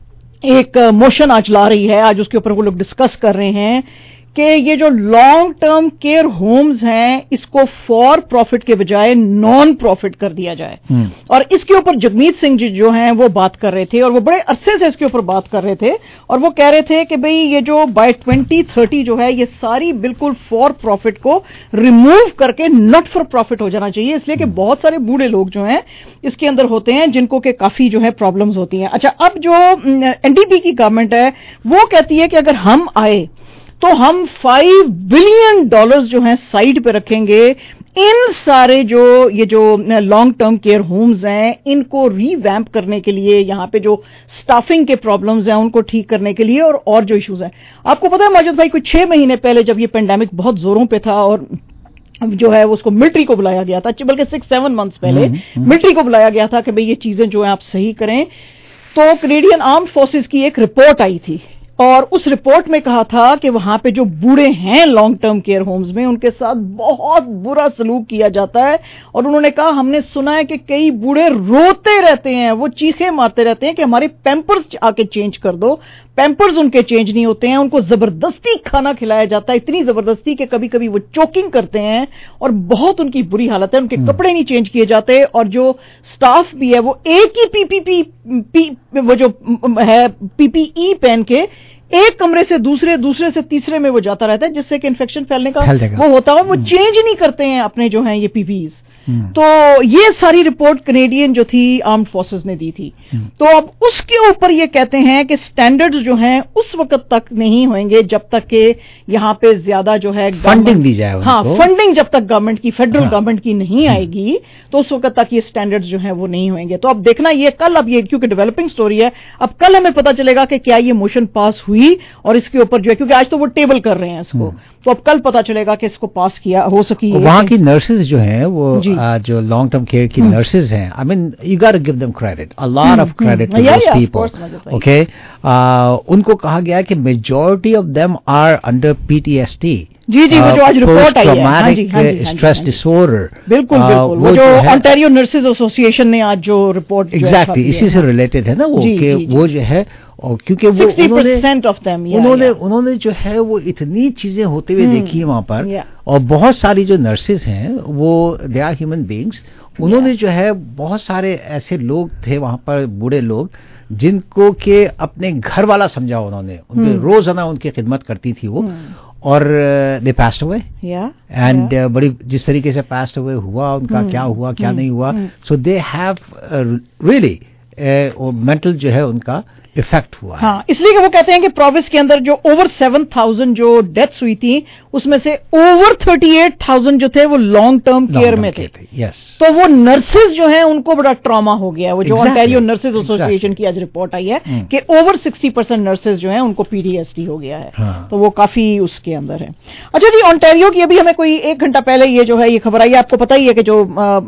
एक मोशन आज ला रही है, आज उसके ऊपर वो लोग डिस्कस कर रहे हैं कि ये जो लॉन्ग टर्म केयर होम्स हैं इसको फॉर प्रॉफिट के बजाय नॉन प्रॉफिट कर दिया जाए, और इसके ऊपर जगमीत सिंह जी जो हैं वो बात कर रहे थे, और वो बड़े अरसे से इसके ऊपर बात कर रहे थे, और वो कह रहे थे कि भाई ये जो बाय 2030 जो है ये सारी बिल्कुल फॉर प्रॉफिट को रिमूव करके नॉट फॉर प्रॉफिट हो जाना चाहिए, इसलिए कि बहुत सारे बूढ़े लोग जो हैं इसके अंदर होते हैं जिनको के काफी जो है प्रॉब्लम्स होती हैं। अच्छा, अब जो एनडीपी की गवर्नमेंट है वो कहती है कि अगर हम आए तो हम $5 बिलियन जो हैं साइड पे रखेंगे, इन सारे जो ये जो लॉन्ग टर्म केयर होम्स हैं इनको रीवैम्प करने के लिए, यहाँ पे जो स्टाफिंग के प्रॉब्लम्स हैं उनको ठीक करने के लिए, और जो इश्यूज हैं। आपको पता है माजिद भाई, कुछ 6 महीने पहले जब ये पेंडेमिक बहुत जोरों पे था और जो है उसको मिलिट्री को बुलाया गया था, बल्कि 6-7 मंथ्स पहले मिलिट्री को बुलाया गया था कि भाई ये चीजें जो है आप सही करें, तो कैनेडियन आर्म्ड फोर्सेस की एक रिपोर्ट आई थी, और उस रिपोर्ट में कहा था कि वहां पे जो बूढ़े हैं लॉन्ग टर्म केयर होम्स में उनके साथ बहुत बुरा सलूक किया जाता है, और उन्होंने कहा हमने सुना है कि कई बूढ़े रोते रहते हैं, वो चीखें मारते रहते हैं कि हमारे पैम्पर्स आके चेंज कर दो, पैम्पर्स उनके चेंज नहीं होते हैं, उनको जबरदस्ती खाना खिलाया जाता है, इतनी जबरदस्ती कि कभी कभी वो चोकिंग करते हैं और बहुत उनकी बुरी हालत है, उनके कपड़े नहीं चेंज किए जाते, और जो स्टाफ भी है वो एक ही वो जो है पीपीई पहन के एक कमरे से दूसरे से तीसरे में वो जाता रहता है, जिससे कि इन्फेक्शन फैलने का वो होता है, वो चेंज नहीं करते हैं अपने जो हैं ये पीपीईज। तो ये सारी रिपोर्ट कैनेडियन जो थी आर्म्ड फोर्सेस ने दी थी, तो अब उसके ऊपर ये कहते हैं कि स्टैंडर्ड्स जो हैं उस वक्त तक नहीं होंगे जब तक कि यहाँ पे ज्यादा जो है फंडिंग दी जाए। हाँ, फंडिंग जब तक गवर्नमेंट की, फेडरल गवर्नमेंट की नहीं आएगी तो उस वक्त तक ये स्टैंडर्ड्स जो हैं वो नहीं होंगे। तो अब देखना ये कल, अब ये क्योंकि डेवलपिंग स्टोरी है, अब कल हमें पता चलेगा कि क्या ये मोशन पास हुई, और इसके ऊपर जो है, क्योंकि आज तो वो टेबल कर रहे हैं इसको, तो अब कल पता चलेगा कि इसको पास किया हो सकी। वहां की नर्सेज जो हैं वो जो लॉन्ग टर्म केयर की नर्सेज हैं, I mean you got to give them credit, a lot of credit to those people, okay. उनको कहा गया कि majority of them are under PTSD, जी वो जो आज रिपोर्ट आई है, स्ट्रेस डिसऑर्डर, बिल्कुल वो जो ओंटारियो नर्सेज एसोसिएशन ने आज जो रिपोर्ट एग्जैक्टली इसी से रिलेटेड है ना वो, कि वो जो है, और क्योंकि वो 60% ऑफ देम उन्होंने जो है वो इतनी चीजें होते हुए देखी है वहां पर, और बहुत सारी जो नर्सेज हैं वो दे आर ह्यूमन बीइंग्स, उन्होंने जो है बहुत सारे ऐसे लोग थे वहां पर, बूढ़े लोग, जिनको के अपने घर वाला समझा उन्होंने, उनके रोजाना उनकी खिदमत करती थी वो, और दे पास्ड अवे, एंड बड़ी जिस तरीके से पास्ड अवे हुआ, उनका क्या हुआ क्या नहीं हुआ, so they have really mental जो है उनका इफेक्ट हुआ। हाँ, इसलिए कि वो कहते हैं कि प्रोविंस के अंदर जो ओवर 7,000 जो डेथ्स हुई थी उसमें से ओवर 38,000 जो थे वो लॉन्ग टर्म केयर में थे। तो वो नर्सेज जो हैं उनको बड़ा ट्रॉमा हो गया है। वो जो ओंटारियो नर्सेज एसोसिएशन की आज रिपोर्ट आई है कि ओवर 60% नर्सेज जो हैं उनको पीटीएसडी हो गया है। तो वो काफी उसके अंदर है। अच्छा जी, ओंटारियो की अभी हमें कोई 1 घंटा पहले ये जो है ये खबर आई है, आपको पता ही है कि जो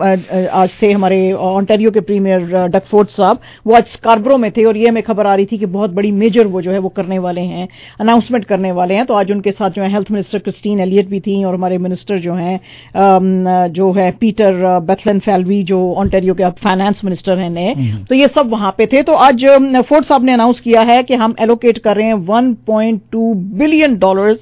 आज थे हमारे ओंटारियो के प्रीमियर डकफोर्ड साहब, वो आज स्कार्बरो में थे, और ये हमें खबर आ रही थी कि बहुत बड़ी मेजर वो जो है वो करने वाले हैं, अनाउंसमेंट करने वाले हैं। तो आज उनके साथ जो है हेल्थ मिनिस्टर क्रिस्टीन एलियट भी थी, और हमारे मिनिस्टर जो हैं जो है पीटर बेथलेन फैल्वी, जो ओंटारियो के अब फाइनेंस मिनिस्टर हैं नए, तो ये सब वहां पे थे। तो आज फोर्ड साहब ने अनाउंस किया है कि हम एलोकेट कर रहे हैं $1.2 billion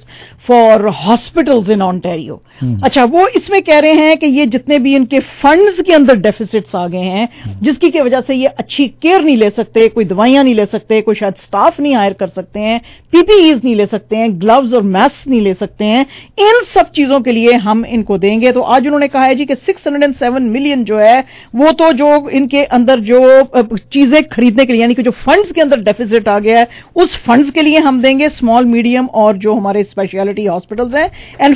for hospitals in Ontario. अच्छा, वो इसमें कह रहे हैं कि ये जितने भी इनके फंड्स के अंदर डेफिसिट्स आ गए हैं, जिसकी की वजह से ये अच्छी केयर नहीं ले सकते, कोई दवाइयां नहीं ले सकते, सकते, कोई शायद स्टाफ नहीं हायर कर सकते हैं, पीपीईज नहीं ले सकते हैं, ग्लव्स और मास्क नहीं ले सकते हैं, इन सब चीजों के लिए हम इनको देंगे। तो आज उन्होंने कहा है जी कि 607 मिलियन जो है वो तो जो इनके अंदर जो चीजें खरीदने के लिए, यानी कि जो फंड्स के अंदर डेफिसिट आ गया है, उस फंड्स के लिए हम देंगे, स्मॉल मीडियम और जो हमारे स्पेशलिटी हॉस्पिटल्स हैं, एंड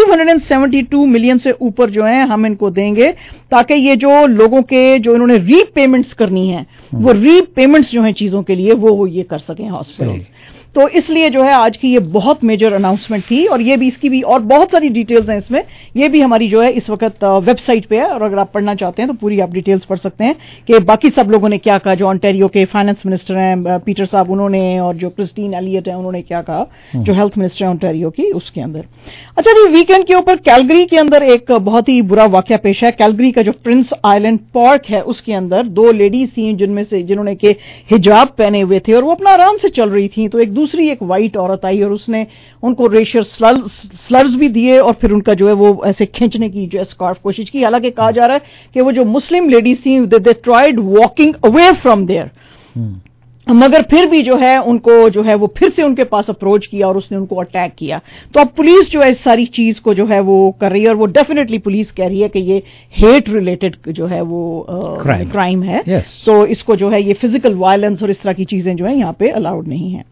572 मिलियन से ऊपर जो है हम इनको देंगे, ताकि ये जो लोगों के जो इन्होंने रीपेमेंट्स करनी है, वो रीपेमेंट्स जो है चीजों के लिए वो ये कर सकें हॉस्पिटल्स। तो इसलिए जो है आज की ये बहुत मेजर अनाउंसमेंट थी, और ये भी, इसकी भी और बहुत सारी डिटेल्स हैं इसमें, ये भी हमारी जो है इस वक्त वेबसाइट पे है, और अगर आप पढ़ना चाहते हैं तो पूरी आप डिटेल्स पढ़ सकते हैं कि बाकी सब लोगों ने क्या कहा, जो ऑन्टेरियो के फाइनेंस मिनिस्टर हैं पीटर साहब उन्होंने, और जो क्रिस्टीन एलियट है उन्होंने क्या कहा, जो हेल्थ मिनिस्टर है ऑन्टेरियो की, उसके अंदर। अच्छा जी, वीकेंड के ऊपर कैलगरी के अंदर एक बहुत ही बुरा वाकया पेश है। कैलगरी का जो प्रिंस आइलैंड पार्क है उसके अंदर 2 लेडीज थी जिनमें से जिन्होंने के हिजाब पहने हुए थे, और वो अपना आराम से चल रही थी, तो एक दूसरी एक वाइट औरत आई और उसने उनको रेशियल स्लर्स भी दिए, और फिर उनका जो है वो ऐसे खींचने की जो स्कार्फ कोशिश की। हालांकि कहा जा रहा है कि वो जो मुस्लिम लेडीज थी they tried walking away from there, मगर फिर भी जो है उनको जो है वो फिर से उनके पास अप्रोच किया और उसने उनको अटैक किया। तो अब पुलिस जो है इस सारी चीज को जो है वो कर रही है, और वो डेफिनेटली पुलिस कह रही है कि ये हेट रिलेटेड जो है वो क्राइम है। तो इसको जो है ये फिजिकल वायलेंस और इस तरह की चीजें जो है यहाँ पे अलाउड नहीं है।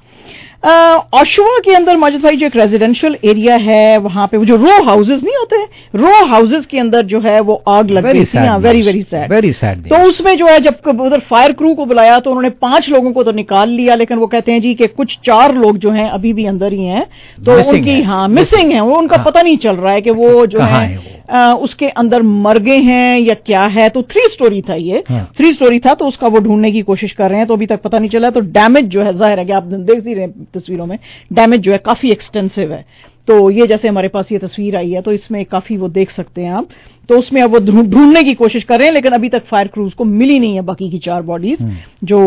ऑशुआ के अंदर माजिद भाई जो एक रेजिडेंशियल एरिया है, वहां पे वो जो रो हाउसेज नहीं होते, रो हाउसेज के अंदर जो है वो आग लग गई थी। Very very sad, very sad. तो उसमें जो है जब उधर फायर क्रू को बुलाया तो उन्होंने 5 लोगों को तो निकाल लिया, लेकिन वो कहते हैं जी कि कुछ 4 लोग जो हैं अभी भी अंदर ही हैं, तो उनकी मिसिंग है, वो उनका पता नहीं चल रहा है कि वो जो है उसके अंदर मर गए हैं या क्या है। तो 3 स्टोरी था ये, 3 स्टोरी था, तो उसका वो ढूंढने की कोशिश कर रहे हैं, तो अभी तक पता नहीं चला। तो डैमेज जो है जाहिर है कि आप देख ही रहे तस्वीरों में, डैमेज जो है काफी एक्सटेंसिव है। तो ये जैसे हमारे पास ये तस्वीर आई है तो इसमें काफी वो देख सकते हैं आप, तो उसमें अब वो ढूंढने की कोशिश कर रहे हैं, लेकिन अभी तक फायर क्रूज को मिली नहीं है बाकी की 4 बॉडीज जो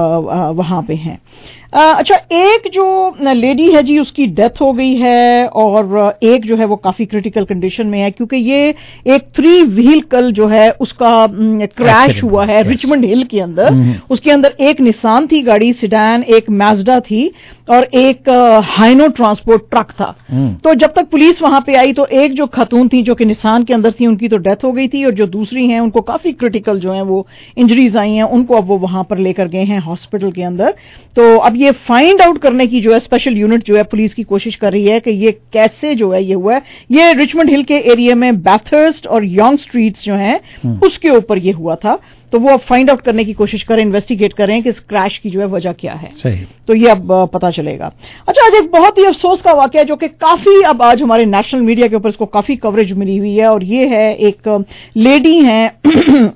वहां पे हैं। अच्छा, एक जो लेडी है जी उसकी डेथ हो गई है, और एक जो है वो काफी क्रिटिकल कंडीशन में है, क्योंकि ये एक 3 व्हीकल जो है उसका क्रैश हुआ है रिचमंड हिल के अंदर। उसके अंदर एक निसान थी गाड़ी, सिडान, एक मैजडा थी, और एक हाइनो ट्रांसपोर्ट ट्रक था। तो जब तक पुलिस वहां पे आई तो एक जो खातून थी जो कि निसान के अंदर थी उनकी तो डेथ हो गई थी, और जो दूसरी हैं उनको काफी क्रिटिकल जो है वो इंजरीज आई हैं, उनको अब वो वहां पर लेकर गए हैं हॉस्पिटल के अंदर। तो अब ये फाइंड आउट करने की जो है स्पेशल यूनिट जो है पुलिस की कोशिश कर रही है कि ये कैसे जो है ये हुआ है। ये रिचमंड हिल के एरिया में बैथर्स्ट और यंग स्ट्रीट्स जो हैं उसके ऊपर ये हुआ था, तो वो अब फाइंड आउट करने की कोशिश करें, इन्वेस्टिगेट करें कि इस क्रैश की जो है वजह क्या है। सही। तो ये अब पता चलेगा। अच्छा, आज एक बहुत ही अफसोस का वाकया जो कि काफी अब आज हमारे नेशनल मीडिया के ऊपर इसको काफी कवरेज मिली हुई है, और ये है एक लेडी हैं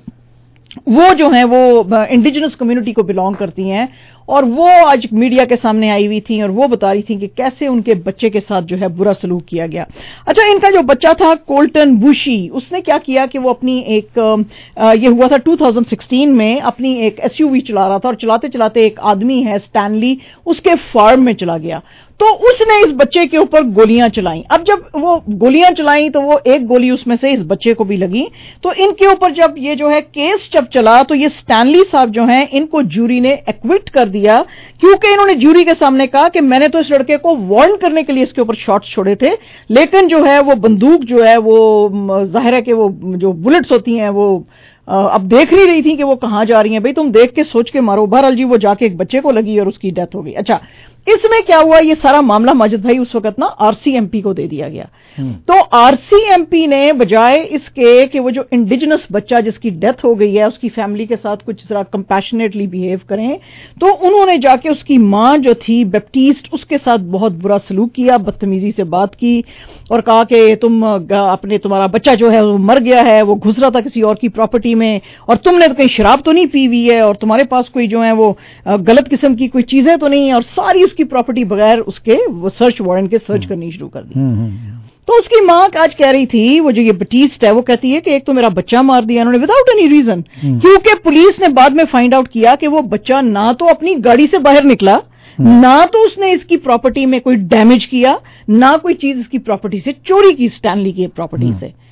वो जो है वो इंडिजिनस कम्युनिटी को बिलोंग करती हैं, और वो आज मीडिया के सामने आई हुई थी और वो बता रही थी कि कैसे उनके बच्चे के साथ जो है बुरा सलूक किया गया। अच्छा, इनका जो बच्चा था कोल्टन बुशी, उसने क्या किया कि वो अपनी एक ये हुआ था 2016 में, अपनी एक एसयूवी चला रहा था, और चलाते चलाते एक आदमी है स्टैनली उसके फार्म में चला गया, तो उसने इस बच्चे के ऊपर गोलियां चलाई। अब जब वो गोलियां चलाई तो वो एक गोली उसमें से इस बच्चे को भी लगी। तो इनके ऊपर जब ये जो है केस जब चला तो ये स्टैनली साहब जो हैं इनको जूरी ने एक्विट कर दिया, क्योंकि इन्होंने जूरी के सामने कहा कि मैंने तो इस लड़के को वार्न करने के लिए इसके ऊपर शॉट्स छोड़े थे, लेकिन जो है वो बंदूक जो है वो जाहिर है कि वो जो बुलेट्स होती हैं वो अब देख नहीं रही थी कि वो कहां जा रही हैं, भाई तुम देख के सोच के मारो। बहरहाल जी वो जाके एक बच्चे को लगी और उसकी डेथ हो गई। अच्छा, इसमें क्या हुआ, ये सारा मामला माजिद भाई उस वक्त ना आरसीएमपी को दे दिया गया। तो आरसीएमपी ने बजाय इसके कि वो जो इंडिजिनस बच्चा जिसकी डेथ हो गई है उसकी फैमिली के साथ कुछ जरा कंपैशनेटली बिहेव करें, तो उन्होंने जाके उसकी मां जो थी बैप्टिस्ट उसके साथ बहुत बुरा सलूक किया, बदतमीजी से बात की और कहा कि तुम्हारा बच्चा जो है वो मर गया है, वो घुस रहा था किसी और की प्रॉपर्टी में, और तुमने तो कहीं शराब तो नहीं पी हुई है, और तुम्हारे पास कोई जो है वो गलत किस्म की कोई चीजें तो नहीं है, और सारी उसकी प्रॉपर्टी बगैर उसके वो सर्च वारंट के सर्च करनी शुरू कर दी। तो उसकी मां आज कह रही थी, वो जो ये बटीस्ट है वो कहती है कि एक तो मेरा बच्चा मार दिया उन्होंने विदाउट एनी रीजन, क्योंकि पुलिस ने बाद में फाइंड आउट किया कि वो बच्चा ना तो अपनी गाड़ी से बाहर निकला, ना तो उसने इसकी प्रॉपर्टी में कोई डैमेज किया, ना कोई चीज इसकी प्रॉपर्टी से चोरी की, स्टैनली की प्रॉपर्टी से।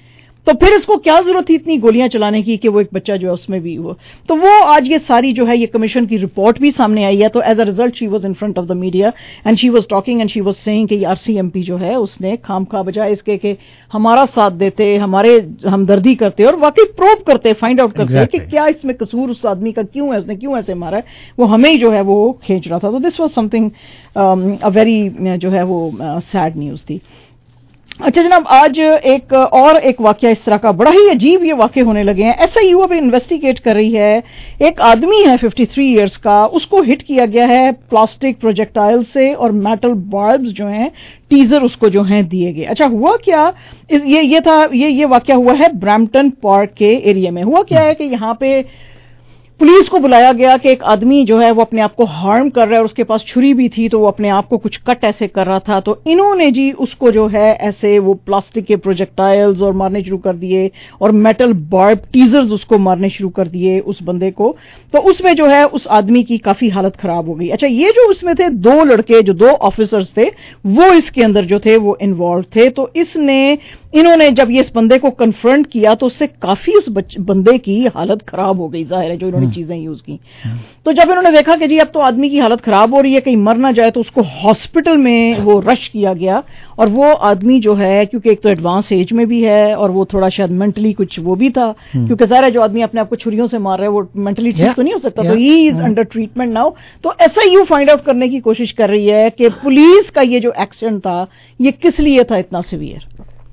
تو پھر اس کو کیا ضرورت تھی اتنی گولیاں چلانے کی کہ وہ ایک بچہ جو ہے اس میں بھی وہ. تو وہ آج یہ ساری جو ہے یہ کمیشن کی رپورٹ بھی سامنے آئی ہے. تو as a result she was in front of the media and she was talking and she was saying کہ RCMP جو ہے اس نے خام خواہ بجائے اس کے کہ ہمارا ساتھ دیتے, ہمارے ہمدردی کرتے اور واقعی پروب کرتے, فائنڈ آؤٹ کرتے کہ کیا اس میں قصور اس آدمی کا کیوں ہے, اس نے کیوں ایسے مارا ہے, وہ ہمیں جو ہے وہ کھینچ رہا تھا. تو this was something very جو ہے وہ سیڈ نیوز تھی. اچھا جناب, آج ایک واقعہ اس طرح کا بڑا ہی عجیب یہ واقع ہونے لگے ہیں. SIU اب انویسٹیگیٹ کر رہی ہے. ایک آدمی ہے 53 ایئرس کا, اس کو ہٹ کیا گیا ہے پلاسٹک پروجیکٹائل سے اور میٹل باربز جو ہیں ٹیزر اس کو جو ہیں دیے گئے. اچھا ہوا کیا, یہ واقعہ ہوا ہے برامپٹن پارک کے ایریا میں. ہوا کیا ہے کہ یہاں پہ پولیس کو بلایا گیا کہ ایک آدمی جو ہے وہ اپنے آپ کو ہارم کر رہا ہے اور اس کے پاس چھری بھی تھی, تو وہ اپنے آپ کو کچھ کٹ ایسے کر رہا تھا. تو انہوں نے جی اس کو جو ہے ایسے وہ پلاسٹک کے پروجیکٹائلز اور مارنے شروع کر دیے اور میٹل بارب ٹیزرز اس کو مارنے شروع کر دیے اس بندے کو. تو اس میں جو ہے اس آدمی کی کافی حالت خراب ہو گئی. اچھا یہ جو اس میں تھے 2 لڑکے جو 2 آفیسرز تھے وہ اس کے اندر جو تھے وہ انوالو تھے. تو انہوں نے جب یہ اس بندے کو کنفرنٹ کیا تو اس سے کافی اس بندے کی حالت خراب ہو گئی, ظاہر ہے جو انہوں نے چیزیں یوز کی. تو جب انہوں نے دیکھا کہ جی اب تو آدمی کی حالت خراب ہو رہی ہے, کہیں مر نہ جائے, تو اس کو ہاسپٹل میں وہ رش کیا گیا. اور وہ آدمی جو ہے کیونکہ ایک تو ایڈوانس ایج میں بھی ہے اور وہ تھوڑا شاید مینٹلی کچھ وہ بھی تھا, کیونکہ ظاہر ہے جو آدمی اپنے آپ کو چھریوں سے مار رہا ہے وہ مینٹلی ٹھیک تو نہیں ہو سکتا. تو he is under treatment now. تو SIU فائنڈ آؤٹ کرنے کی کوشش کر رہی ہے کہ پولیس کا یہ جو ایکشن تھا یہ کس لیے تھا اتنا سیویئر.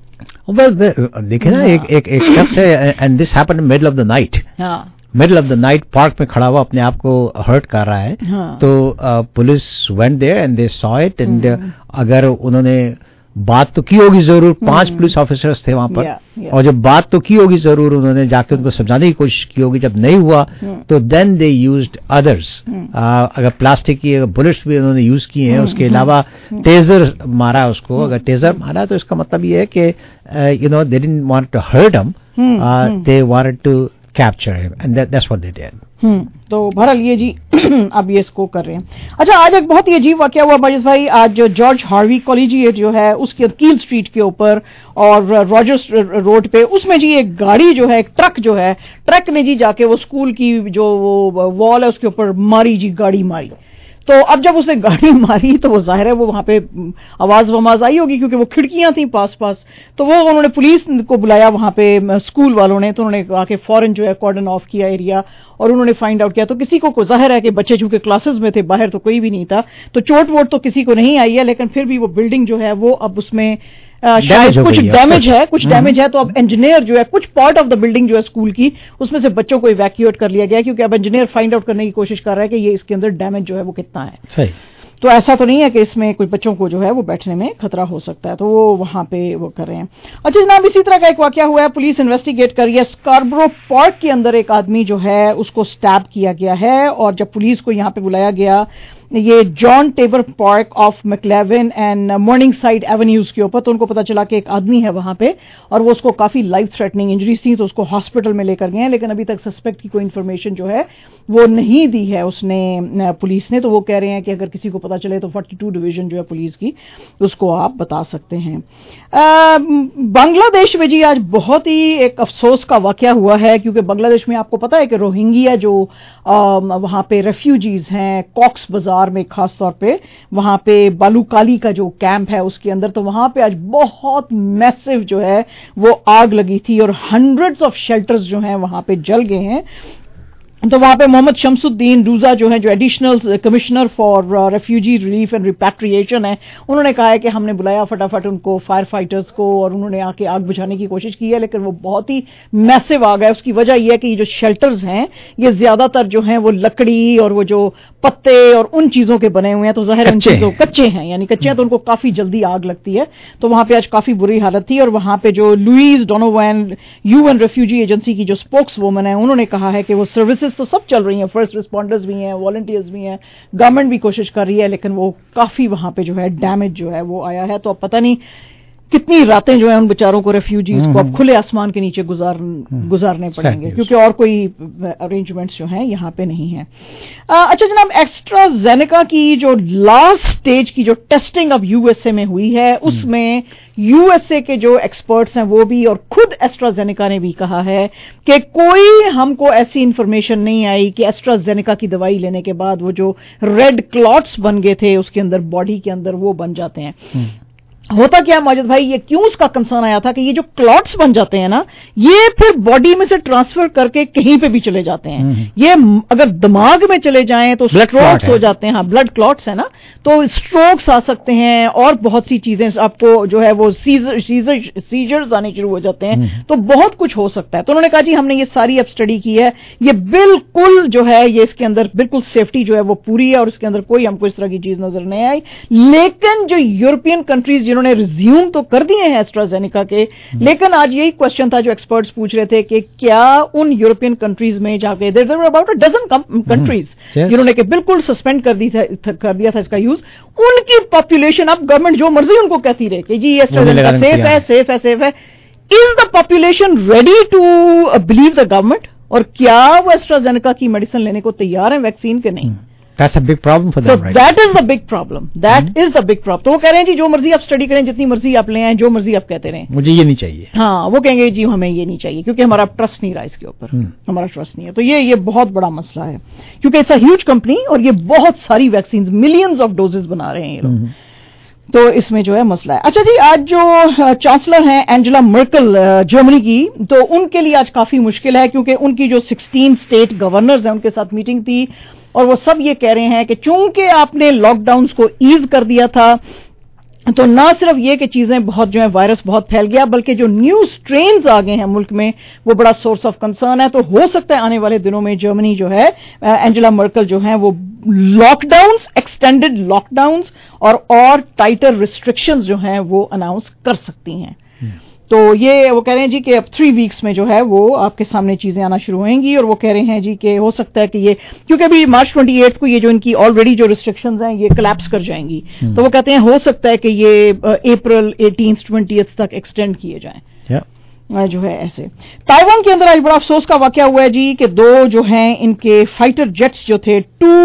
دیکھیں نا, ایک شخص ہے and this happen middle of the night. Middle of the night park میں کھڑا ہوا اپنے آپ کو ہرٹ کر رہا ہے. تو police went there and they saw it. And اگر انہوں نے بات تو کی ہوگی ضرور, 5 پولیس آفیسرز تھے وہاں پر, اور جب بات تو کی ہوگی ضرور انہوں نے جا کے ان کو سمجھانے کی کوشش کی ہوگی. جب نہیں ہوا تو دین دے یوزڈ ادرس. اگر پلاسٹک کی بلٹس بھی انہوں نے یوز کی ہیں, اس کے علاوہ ٹیزر مارا اس کو. اگر ٹیزر مارا تو اس کا مطلب یہ ہے کہ they didn't want to hurt him, they wanted to capture him, and that's what they did. تو بہرحال یہ جی اب یہ اس کو کر رہے ہیں. اچھا آج ایک بہت ہی عجیب واقعہ ہوا ماجد بھائی. آج جو جارج ہاروی کالجیٹ جو ہے اس کے کیل اسٹریٹ کے اوپر اور راجرس روڈ پہ, اس میں جی ایک گاڑی جو ہے, ایک ٹرک جو ہے, ٹرک نے جی جا کے وہ اسکول کی جو وہ وال ہے اس کے اوپر ماری جی, گاڑی ماری. تو اب جب اس نے گاڑی ماری تو وہ ظاہر ہے وہ وہاں پہ آواز آئی ہوگی کیونکہ وہ کھڑکیاں تھیں پاس. تو وہ انہوں نے پولیس کو بلایا وہاں پہ اسکول والوں نے. تو انہوں نے کہا کہ فوراً جو ہے کارڈن آف کیا ایریا اور انہوں نے فائنڈ آؤٹ کیا. تو کسی کو ظاہر ہے کہ بچے چونکہ کلاسز میں تھے, باہر تو کوئی بھی نہیں تھا, تو چوٹ ووٹ تو کسی کو نہیں آئی ہے, لیکن پھر بھی وہ بلڈنگ جو ہے وہ اب اس میں شاید کچھ ڈیمیج ہے. تو اب انجینئر جو ہے کچھ پارٹ آف دا بلڈنگ جو ہے اسکول کی اس میں سے بچوں کو ایویکیویٹ کر لیا گیا, کیونکہ اب انجینئر فائنڈ آؤٹ کرنے کی کوشش کر رہا ہے کہ یہ اس کے اندر ڈیمیج جو ہے وہ کتنا ہے. صحیح. تو ایسا تو نہیں ہے کہ اس میں کوئی بچوں کو جو ہے وہ بیٹھنے میں خطرہ ہو سکتا ہے, تو وہ وہاں پہ وہ کر رہے ہیں. اچھا جناب, اسی طرح کا ایک واقعہ ہوا ہے, پولیس انویسٹیگیٹ کر رہی ہے. اسکاربرو پارک کے اندر ایک آدمی جو ہے اس کو سٹیپ کیا گیا ہے, اور جب پولیس کو یہاں پہ بلایا گیا یہ John Tabor Park off McLevin and Morningside سائڈ ایونیوز کے اوپر, تو ان کو پتا چلا کہ ایک آدمی ہے وہاں پہ اور وہ اس کو کافی لائف تھریٹنگ انجریز تھیں, تو اس کو ہاسپٹل میں لے کر گئے ہیں, لیکن ابھی تک سسپیکٹ کی کوئی انفارمیشن جو ہے وہ نہیں دی ہے اس نے پولیس نے. تو وہ کہہ رہے ہیں کہ اگر کسی کو پتا چلے تو 42 ڈویژن جو ہے پولیس کی اس کو آپ بتا سکتے ہیں. بنگلہ دیش میں جی آج بہت ہی ایک افسوس کا واقعہ ہوا ہے, کیونکہ بنگلہ دیش میں آپ کو پتا ہے کہ روہنگیا جو وہاں پہ ریفیوجیز ہیں کاکس بازار میں, خاص طور پہ وہاں پہ بالو کالی کا جو کیمپ ہے اس کے اندر, تو وہاں پہ آج بہت میسو جو ہے وہ آگ لگی تھی اور ہنڈریڈز آف شیلٹرز جو ہیں وہاں پہ جل گئے ہیں. تو وہاں پہ محمد شمس الدین روزا جو ہیں جو additional commissioner for refugee relief and repatriation ہے, انہوں نے کہا ہے کہ ہم نے بلایا فٹافٹ ان کو فائر فائٹرز کو اور انہوں نے آ کے آگ بجھانے کی کوشش کی ہے, لیکن وہ بہت ہی میسو آگ ہے. اس کی وجہ یہ ہے کہ یہ جو شیلٹرز ہیں یہ زیادہ تر جو ہیں وہ لکڑی اور وہ جو پتے اور ان چیزوں کے بنے ہوئے ہیں, تو ظاہر ان چیزوں کچے ہیں, یعنی کچے ہیں, تو ان کو کافی جلدی آگ لگتی ہے. تو وہاں پہ آج کافی بری حالت تھی, اور وہاں پہ جو Louise Donovan UN refugee agency کی جو اسپوکس وومن ہے انہوں نے کہا ہے کہ وہ سروسز تو سب چل رہی ہیں, فرسٹ رسپونڈرز بھی ہیں, والنٹیئرز بھی ہیں, گورنمنٹ بھی کوشش کر رہی ہے, لیکن وہ کافی وہاں پہ جو ہے ڈیمیج جو ہے وہ آیا ہے. تو اب پتہ نہیں कितनी रातें जो है उन बेचारों को, रेफ्यूजीज को अब खुले आसमान के नीचे गुजारने पड़ेंगे, क्योंकि और कोई अरेंजमेंट्स जो हैं यहाँ पे नहीं है। अच्छा जनाब, एस्ट्राजेनेका की जो लास्ट स्टेज की जो टेस्टिंग अब यूएसए में हुई है, उसमें यूएसए के जो एक्सपर्ट्स हैं वो भी, और खुद एस्ट्राजेनेका ने भी कहा है कि कोई हमको ऐसी इंफॉर्मेशन नहीं आई कि एस्ट्राजेनेका की दवाई लेने के बाद वो जो रेड क्लॉट्स बन गए थे उसके अंदर, बॉडी के अंदर, वो बन जाते हैं। होता क्या है माजिद भाई, ये क्यों उसका कंसर्न आया था कि ये जो क्लॉट्स बन जाते हैं ना, ये फिर बॉडी में से ट्रांसफर करके कहीं पे भी चले जाते हैं। ये अगर दिमाग में चले जाएं तो स्ट्रोक्स हो जाते हैं। हाँ, ब्लड क्लॉट्स है ना, तो स्ट्रोक्स आ सकते हैं और बहुत सी चीजें आपको जो है वो सीजर्स आने शुरू हो जाते हैं, तो बहुत कुछ हो सकता है। तो उन्होंने कहा जी हमने ये सारी अब स्टडी की है, ये बिल्कुल जो है ये इसके अंदर बिल्कुल सेफ्टी जो है वो पूरी है और इसके अंदर कोई हमको इस तरह की चीज नजर नहीं आई। लेकिन जो यूरोपियन कंट्रीज जिन्होंने रिज्यूम तो कर दिए हैं एस्ट्राजेनेका के, लेकिन आज यही क्वेश्चन था जो एक्सपर्ट्स पूछ रहे थे कि क्या उन यूरोपियन कंट्रीज में जाके, there were about a dozen countries जिन्होंने कि बिल्कुल सस्पेंड कर दिया था इसका यूज, उनकी पॉपुलेशन, अब गवर्नमेंट जो मर्जी उनको कहती रहे कि जी एस्ट्राजेनेका सेफ है, is the population ready to believe the government, और क्या वो एस्ट्राजेनेका की मेडिसिन लेने को तैयार है, वैक्सीन के नहीं? That's a big problem for them, so right? That is the big problem. That is the big problem. तो वो कह रहे हैं जी जो मर्जी आप स्टडी करें, जितनी मर्जी आप ले आए, जो मर्जी आप कहते रहें, मुझे ये नहीं चाहिए। हाँ, वो कहेंगे जी हमें ये नहीं चाहिए क्योंकि हमारा ट्रस्ट नहीं रहा इसके ऊपर, हमारा ट्रस्ट नहीं है। तो ये बहुत बड़ा मसला है क्योंकि इट्स अ ह्यूज कंपनी और ये बहुत सारी वैक्सीन, मिलियंस ऑफ डोजेज बना रहे हैं ये लोग, तो इसमें जो है मसला है। अच्छा जी, आज जो चांसलर हैं एंजेला मर्केल जर्मनी की, तो उनके लिए आज काफी मुश्किल है क्योंकि उनकी जो 16 स्टेट गवर्नर्स हैं उनके साथ मीटिंग थी और वो सब ये कह रहे हैं कि चूंकि आपने लॉकडाउन्स को ईज कर दिया था, तो ना सिर्फ ये कि चीजें बहुत जो है वायरस बहुत फैल गया, बल्कि जो न्यू स्ट्रेन्स आ गए हैं मुल्क में वो बड़ा सोर्स ऑफ कंसर्न है। तो हो सकता है आने वाले दिनों में जर्मनी जो है, एंजेला मर्केल जो है वो लॉकडाउन्स, एक्सटेंडेड लॉकडाउन्स और टाइटर रिस्ट्रिक्शंस जो हैं वो अनाउंस कर सकती हैं। तो ये वो कह रहे हैं जी कि अब 3 वीक्स में जो है वो आपके सामने चीजें आना शुरू होंगी, और वो कह रहे हैं जी कि हो सकता है कि ये, क्योंकि अभी मार्च 28 को ये जो इनकी ऑलरेडी जो रिस्ट्रिक्शंस हैं ये कोलैप्स कर जाएंगी, तो वो कहते हैं हो सकता है कि ये अप्रैल 18th 20th तक एक्सटेंड किए जाएं जो है ऐसे। ताइवान के अंदर आज बड़ा अफसोस का वाकया हुआ है जी कि 2 जो हैं इनके फाइटर जेट्स जो थे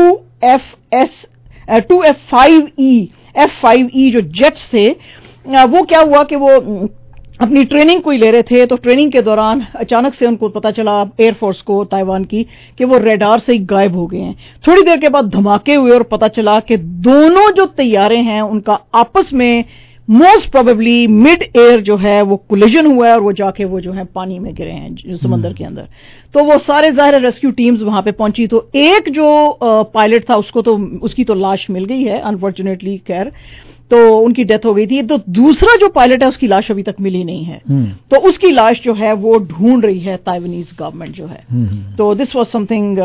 2F5E जो जेट्स थे, वो क्या हुआ कि वो अपनी ट्रेनिंग कोई ले रहे थे, तो ट्रेनिंग के दौरान अचानक से उनको पता चला एयरफोर्स को ताइवान की कि वो रेडार से ही गायब हो गए हैं। थोड़ी देर के बाद धमाके हुए और पता चला कि दोनों जो तैयारे हैं उनका आपस में मोस्ट प्रोबेबली मिड एयर जो है वो कोलिजन हुआ है और वो जाके वो जो है पानी में गिरे हैं समंदर के अंदर। तो वो सारे ज़ाहिर रेस्क्यू टीम्स वहां पे पहुंची, तो एक जो पायलट था उसकी तो लाश मिल गई है अनफॉर्चुनेटली, खैर तो उनकी डेथ हो गई थी। तो दूसरा जो पायलट है उसकी लाश अभी तक मिली नहीं है, तो उसकी लाश जो है वो ढूंढ रही है ताइवानीज गवर्नमेंट जो है। तो this was something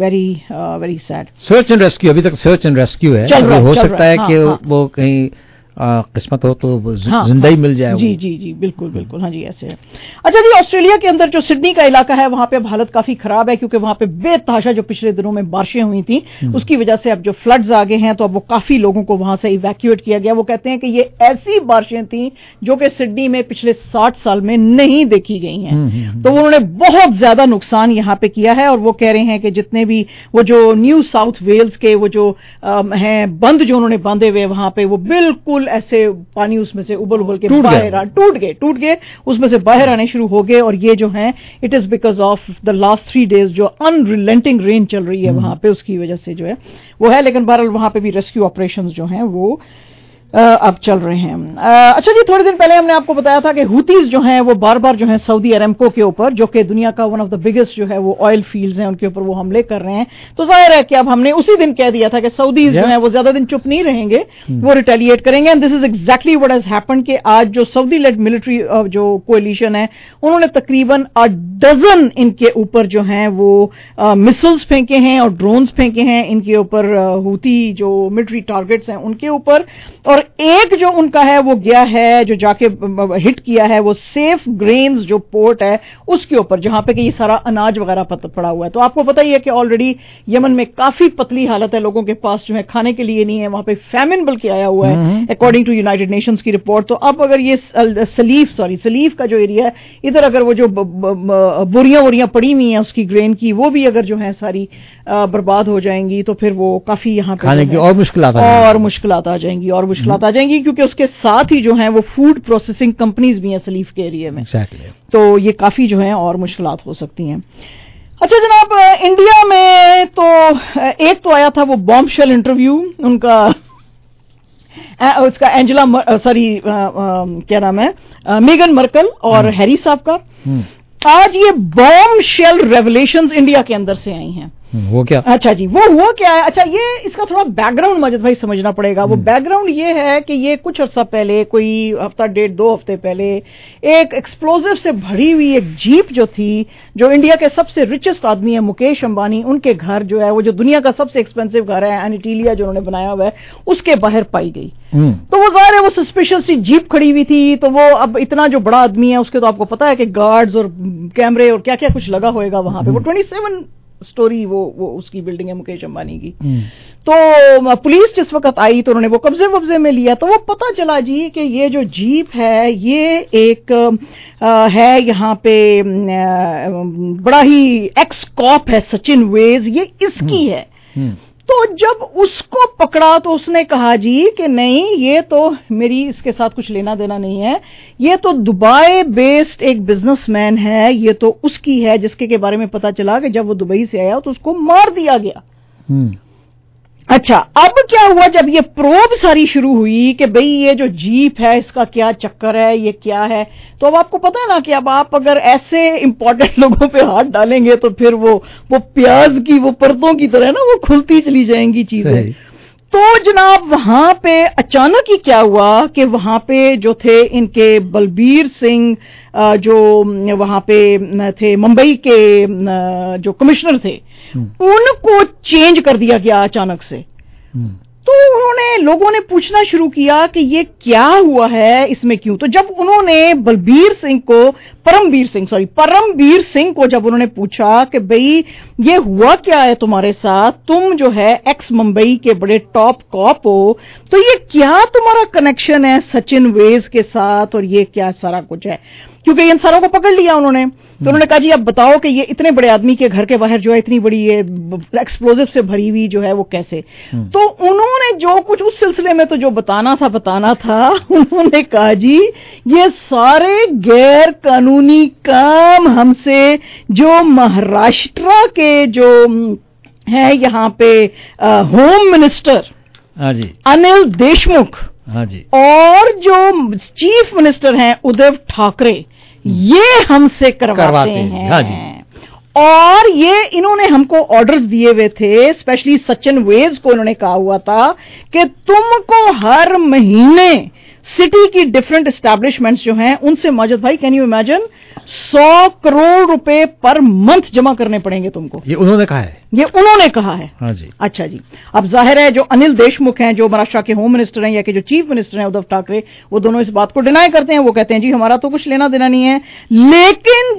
very sad. Search and rescue, अभी तक सर्च एंड रेस्क्यू है, हो सकता है कि वो कहीं किस्मत हो तो जिंदा ही मिल जाए। जी बिल्कुल हाँ जी ऐसे है। अच्छा जी, ऑस्ट्रेलिया के अंदर जो सिडनी का इलाका है वहां पे अब हालत काफी खराब है क्योंकि वहां पे बेतहाशा जो पिछले दिनों में बारिशें हुई थी उसकी वजह से अब जो फ्लड्स आ गए हैं, तो अब वो काफी लोगों को वहां से इवैक्यूएट किया गया। वो कहते हैं कि ये ऐसी बारिशें थी जो कि सिडनी में पिछले 60 साल में नहीं देखी गई हैं। तो उन्होंने बहुत ज्यादा नुकसान यहाँ पे किया है और वो कह रहे हैं कि जितने भी वो जो न्यू साउथ वेल्स के वो जो हैं बंद जो उन्होंने बांधे हुए वहां पे, वो बिल्कुल ऐसे पानी उसमें से उबल के बाहर टूट गए उसमें से बाहर आने शुरू हो गए। और ये जो है it is because of the last 3 days जो अनरिलेंटिंग रेन चल रही है वहां पे, उसकी वजह से जो है वो है। लेकिन बहरहाल वहां पे भी रेस्क्यू ऑपरेशंस जो हैं वो अब चल रहे हैं। अच्छा जी, थोड़े दिन पहले हमने आपको बताया था कि हुतीज जो हैं वो बार बार जो है सऊदी अरेमको के ऊपर, जो कि दुनिया का वन ऑफ द बिगेस्ट जो है वो ऑयल फील्ड्स हैं, उनके ऊपर वो हमले कर रहे हैं। तो जाहिर है कि अब हमने उसी दिन कह दिया था कि सऊदीज जो हैं वो ज्यादा दिन चुप नहीं रहेंगे, वो रिटेलिएट करेंगे। And this is exactly what has happened कि आज जो सऊदी लेड मिलिट्री जो कोएलिशन है उन्होंने तकरीबन 12 इनके ऊपर जो हैं वो मिसाइल्स फेंके हैं और ड्रोन्स फेंके हैं इनके ऊपर, हुती जो मिलिट्री टारगेट्स हैं उनके ऊपर। और एक जो उनका है वो गया है, जो जाके हिट किया है वो सेफ ग्रेन्स जो पोर्ट है उसके ऊपर, जहां पे कि ये सारा अनाज वगैरह पड़ा हुआ है। तो आपको पता ही है कि ऑलरेडी यमन में काफी पतली हालत है, लोगों के पास जो है खाने के लिए नहीं है, वहां पे फैमिन बल्कि आया हुआ है अकॉर्डिंग टू यूनाइटेड नेशंस की रिपोर्ट। तो अब अगर ये सलीफ का जो एरिया है, इधर अगर वो जो बोरियां पड़ी हुई हैं उसकी ग्रेन की, वो भी अगर जो है सारी बर्बाद हो जाएंगी तो फिर वो काफी यहाँ पे खाने की और मुश्किलात आ जाएंगी, क्योंकि उसके साथ ही जो है वो फूड प्रोसेसिंग कंपनीज भी हैं सलीफ के एरिया में। तो ये काफी जो है और मुश्किलात हो सकती हैं। अच्छा जनाब, इंडिया में तो एक तो आया था वो बॉम्बशेल इंटरव्यू उनका, उसका क्या नाम है, मेगन मर्कल और हैरी साहब का। आज ये बॉम्बशेल रेवलेशंस इंडिया के अंदर से आई हैं। वो क्या? अच्छा जी, वो हुआ क्या है? अच्छा, ये इसका थोड़ा बैकग्राउंड माजिद भाई समझना पड़ेगा। वो बैकग्राउंड ये है कि ये कुछ अर्सा पहले, कोई हफ्ता डेढ़ 2 हफ्ते पहले, एक एक्सप्लोजिव से भरी हुई एक जीप जो थी, जो इंडिया के सबसे रिचेस्ट आदमी है मुकेश अंबानी, उनके घर जो है वो जो दुनिया का सबसे एक्सपेंसिव घर है एनिटीलिया जो उन्होंने बनाया हुआ है, उसके बाहर पाई गई। तो वो जाहिर है वो सस्पिशियस सी जीप खड़ी हुई थी। तो वो अब इतना जो बड़ा आदमी है उसके तो आपको पता है कि गार्ड्स और कैमरे और क्या क्या कुछ लगा होएगा वहां पे। वो 27 स्टोरी वो उसकी बिल्डिंग है मुकेश अंबानी की। तो पुलिस जिस वक्त आई तो उन्होंने वो कब्जे में लिया। तो वो पता चला जी कि ये जो जीप है ये एक है यहाँ पे बड़ा ही एक्स कॉप है सचिन वेज, ये इसकी है। तो जब उसको पकड़ा तो उसने कहा जी कि नहीं, ये तो मेरी इसके साथ कुछ लेना देना नहीं है, ये तो दुबई बेस्ड एक बिजनेसमैन है, ये तो उसकी है, जिसके के बारे में पता चला कि जब वो दुबई से आया तो उसको मार दिया गया। अच्छा, अब क्या हुआ जब ये प्रोब सारी शुरू हुई कि भाई ये जो जीप है इसका क्या चक्कर है, ये क्या है, तो अब आपको पता है ना कि अब आप अगर ऐसे इंपॉर्टेंट लोगों पे हाथ डालेंगे तो फिर वो प्याज की वो परतों की तरह ना वो खुलती चली जाएंगी चीजें। तो जनाब वहां पे अचानक ही क्या हुआ कि वहां पे जो थे इनके बलबीर सिंह जो वहां पे थे मुंबई के जो कमिश्नर थे, उनको चेंज कर दिया गया अचानक से। तो लोगों ने पूछना शुरू किया कि ये क्या हुआ है, इसमें क्यों। तो जब उन्होंने परमबीर सिंह को जब उन्होंने पूछा कि भाई ये हुआ क्या है तुम्हारे साथ, तुम जो है एक्स मुंबई के बड़े टॉप कॉप हो, तो ये क्या तुम्हारा कनेक्शन है सचिन वेज के साथ और ये क्या सारा कुछ है, क्योंकि इन सारों को पकड़ लिया उन्होंने। तो उन्होंने कहा जी अब बताओ कि ये इतने बड़े आदमी के घर के बाहर जो है इतनी बड़ी ये एक्सप्लोजिव से भरी हुई जो है वो कैसे। तो उन्होंने जो कुछ उस सिलसिले में तो जो बताना था उन्होंने कहा जी ये सारे गैर कानूनी काम हमसे जो महाराष्ट्र के जो है यहाँ पे होम मिनिस्टर अनिल देशमुख और जो चीफ मिनिस्टर हैं उद्धव ठाकरे, ये हमसे करवाते हैं। हाँ जी। और ये इन्होंने हमको ऑर्डर्स दिए हुए थे, स्पेशली सचिन वेज को इन्होंने कहा हुआ था कि तुमको हर महीने सिटी की डिफरेंट एस्टैब्लिशमेंट्स जो हैं उनसे, माजिद भाई कैन यू इमेजिन, 100 करोड़ रुपए पर मंथ जमा करने पड़ेंगे तुमको। ये उन्होंने कहा है? ये उन्होंने कहा है। हाँ जी। अच्छा जी। अब जाहिर है जो अनिल देशमुख हैं, जो महाराष्ट्र के होम मिनिस्टर हैं या कि जो चीफ मिनिस्टर हैं उद्धव ठाकरे, वो दोनों इस बात को डिनाई करते हैं। वो कहते हैं जी हमारा तो कुछ लेना देना नहीं है। लेकिन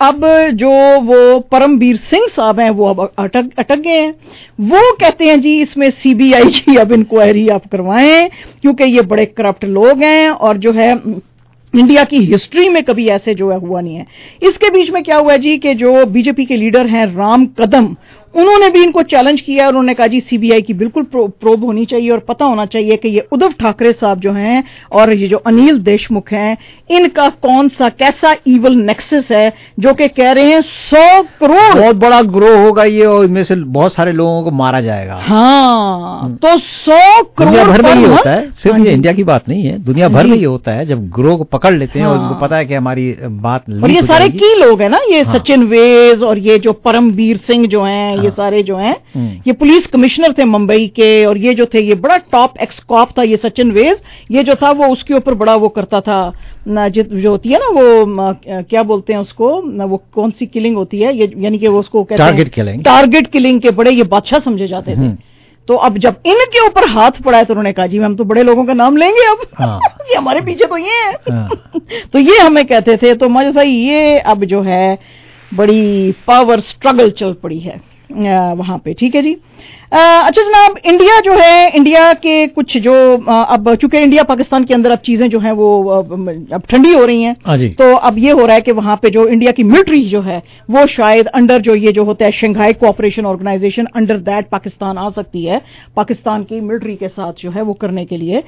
जो वो परमबीर सिंह साहब हैं वो अब अटक गए हैं। वो कहते हैं जी इसमें सीबीआई की अब इंक्वायरी आप करवाएं, क्योंकि ये बड़े करप्ट लोग हैं और जो है इंडिया की हिस्ट्री में कभी ऐसे जो है हुआ नहीं है। इसके बीच में क्या हुआ जी कि जो बीजेपी के लीडर हैं राम कदम, उन्होंने भी इनको चैलेंज किया और उन्होंने कहा जी सीबीआई की बिल्कुल प्रोब होनी चाहिए और पता होना चाहिए कि ये उद्धव ठाकरे साहब जो हैं और ये जो अनिल देशमुख हैं, इनका कौन सा कैसा ईवल नेक्सस है जो कि कह रहे हैं 100 करोड़ बहुत बड़ा ग्रोह होगा ये और इनमें से बहुत सारे लोगों को मारा जाएगा। हाँ, तो 100 करोड़ दुनिया भर में ये होता है, सिर्फ ये इंडिया की बात नहीं है, दुनिया भर में ये होता है जब ग्रोह को पकड़ लेते हैं और उनको पता है कि हमारी बात। और ये सारे की लोग हैं ना, ये सचिन वेज और ये जो परमबीर सिंह जो हैं, ये सारे जो हैं, ये पुलिस कमिश्नर थे मुंबई के, और ये जो थे ये बड़ा टॉप एक्स कॉप था ये सचिन वेज। ये जो था वो उसके ऊपर बड़ा वो करता था जो होती है ना वो क्या बोलते हैं उसको, वो कौन सी किलिंग होती है ये, यानी कि वो उसको कहते हैं टारगेट किलिंग के बड़े ये बादशाह समझे जाते थे। तो अब जब इनके ऊपर हाथ पड़ा है तो उन्होंने कहा जी हम तो बड़े लोगों का नाम लेंगे अब। ये हमारे पीछे तो ये है। तो ये हमें कहते थे। तो माजिद भाई ये अब जो है बड़ी पावर स्ट्रगल चल पड़ी है वहां पे, ठीक है जी। अच्छा जनाब, इंडिया जो है, इंडिया के कुछ जो अब चूंकि इंडिया पाकिस्तान के अंदर अब चीजें जो हैं वो अब ठंडी हो रही हैं, तो अब ये हो रहा है कि वहां पे जो इंडिया की मिलिट्री जो है वो शायद अंडर जो ये जो होता है Shanghai Cooperation Organisation, under that Pakistan आ सकती है, पाकिस्तान की मिलिट्री के साथ जो है वो करने के लिए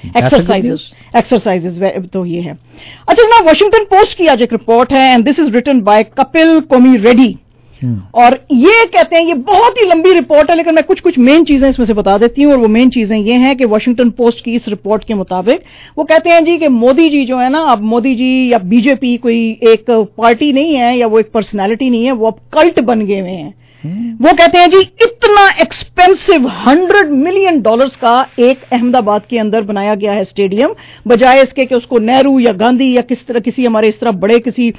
एक्सरसाइजेस तो ये है। अच्छा जनाब, वाशिंगटन पोस्ट की आज एक रिपोर्ट है and this is written by Kapil Komireddy, और ये कहते हैं, ये बहुत ही लंबी रिपोर्ट है लेकिन मैं कुछ कुछ मेन चीजें इसमें से बता देती हूं। और वो मेन चीजें ये हैं कि वाशिंगटन पोस्ट की इस रिपोर्ट के मुताबिक वो कहते हैं जी कि मोदी जी जो है ना, अब मोदी जी या बीजेपी कोई एक पार्टी नहीं है या वो एक पर्सनैलिटी नहीं है, वो अब कल्ट बन गए हुए हैं। वो कहते हैं जी इतना एक्सपेंसिव $100 मिलियन का एक अहमदाबाद के अंदर बनाया गया है स्टेडियम, बजाय इसके कि उसको नेहरू या गांधी या किसी हमारे इस तरह बड़े किसी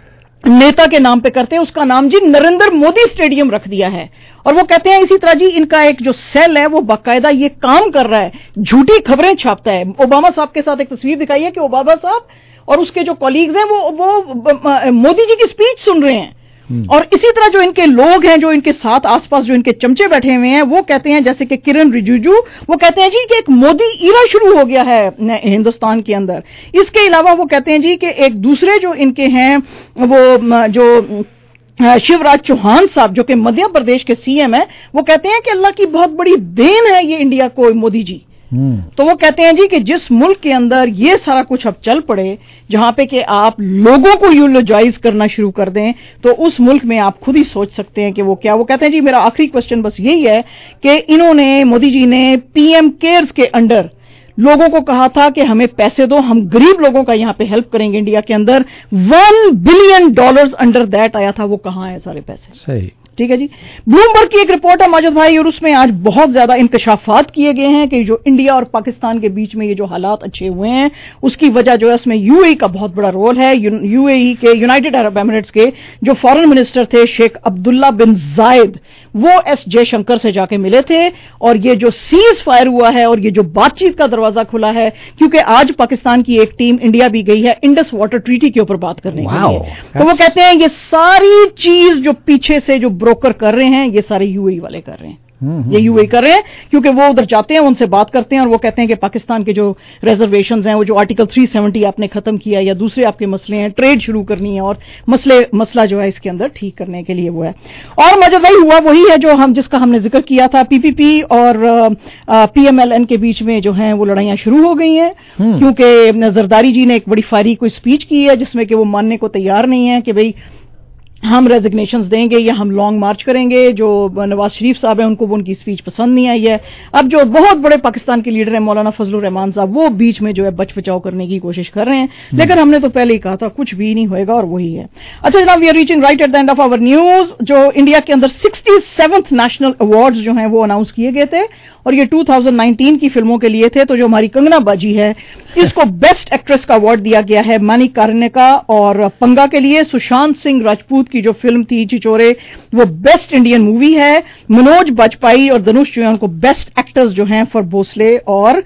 नेता के नाम पे करते हैं, उसका नाम जी नरेंद्र मोदी स्टेडियम रख दिया है। और वो कहते हैं इसी तरह जी इनका एक जो सेल है वो बाकायदा ये काम कर रहा है, झूठी खबरें छापता है। ओबामा साहब के साथ एक तस्वीर दिखाई है कि ओबामा साहब और उसके जो कॉलीग्स हैं वो मोदी जी की स्पीच सुन रहे हैं। और इसी तरह जो इनके लोग हैं, जो इनके साथ आसपास जो इनके चमचे बैठे हुए हैं, वो कहते हैं जैसे कि किरण रिजिजू, वो कहते हैं जी कि एक मोदी ईरा शुरू हो गया है हिंदुस्तान के अंदर। इसके अलावा वो कहते हैं जी कि एक दूसरे जो इनके हैं वो जो शिवराज चौहान साहब जो कि मध्य प्रदेश के सीएम है, वो कहते हैं कि अल्लाह की बहुत बड़ी देन है ये इंडिया को मोदी जी। तो वो कहते हैं जी कि जिस मुल्क के अंदर ये सारा कुछ अब चल पड़े, जहां पे कि आप लोगों को यूलोजाइज करना शुरू कर दें, तो उस मुल्क में आप खुद ही सोच सकते हैं कि वो क्या। वो कहते हैं जी मेरा आखिरी क्वेश्चन बस यही है कि इन्होंने, मोदी जी ने पीएम केयर्स के अंडर लोगों को कहा था कि हमें पैसे दो, हम गरीब लोगों का यहां पे हेल्प करेंगे इंडिया के अंदर। $1 बिलियन अंडर दैट आया था, वो कहां है सारे पैसे? सही, ठीक है जी। ब्लूमबर्ग की एक रिपोर्ट है माजिद भाई, और उसमें आज बहुत ज्यादा इंकशाफात किए गए हैं कि जो इंडिया और पाकिस्तान के बीच में ये जो हालात अच्छे हुए हैं उसकी वजह जो है उसमें यूएई का बहुत बड़ा रोल है। यूएई के, यूनाइटेड अरब एमिरेट्स के जो फॉरेन मिनिस्टर थे शेख अब्दुल्ला बिन जायद, वो एस जयशंकर से जाके मिले थे, और ये जो सीज फायर हुआ है और ये जो बातचीत का दरवाजा खुला है, क्योंकि आज पाकिस्तान की एक टीम इंडिया भी गई है इंडस वाटर ट्रीटी के ऊपर बात करने के लिए। तो वो कहते हैं ये सारी चीज जो पीछे से जो ब्रोकर कर रहे हैं ये सारे यूएई वाले कर रहे हैं, ये यूएई कर रहे हैं, क्योंकि वो उधर जाते हैं, उनसे बात करते हैं और वो कहते हैं कि पाकिस्तान के जो रिजर्वेशंस हैं, वो जो आर्टिकल 370 आपने खत्म किया या दूसरे आपके मसले हैं, ट्रेड शुरू करनी है और मसला जो है इसके अंदर ठीक करने के लिए वो है। और मजा भाई हुआ वही है जो जिसका हमने जिक्र किया था, पीपीपी और पीएमएलएन के बीच में जो है वो लड़ाइयां शुरू हो गई हैं, क्योंकि जरदारी जी ने एक बड़ी फायरी कोई स्पीच की है जिसमें कि वो मानने को तैयार नहीं है कि भाई हम रेजिग्नेशंस देंगे या हम लॉन्ग मार्च करेंगे। जो नवाज शरीफ साहब हैं उनको वो उनकी स्पीच पसंद नहीं आई है। अब जो बहुत बड़े पाकिस्तान के लीडर हैं मौलाना फजलुर रहमान साहब, वो बीच में जो है बच बचाव करने की कोशिश कर रहे हैं, लेकिन हमने तो पहले ही कहा था कुछ भी नहीं होएगा, और वही है। अच्छा जनाब, we are reaching right at the end of our news. जो इंडिया के अंदर 67th नेशनल अवार्ड्स जो हैं वो अनाउंस किए गए थे, और ये 2019 की फिल्मों के लिए थे। तो जो हमारी कंगना बाजी है, इसको बेस्ट एक्ट्रेस का अवार्ड दिया गया है मणिकर्णिका और पंगा के लिए। सुशांत सिंह राजपूत की जो फिल्म थी छिछोरे, वो बेस्ट इंडियन मूवी है। मनोज बाजपेयी और धनुष जो है उनको बेस्ट एक्टर्स जो हैं फॉर भोसले और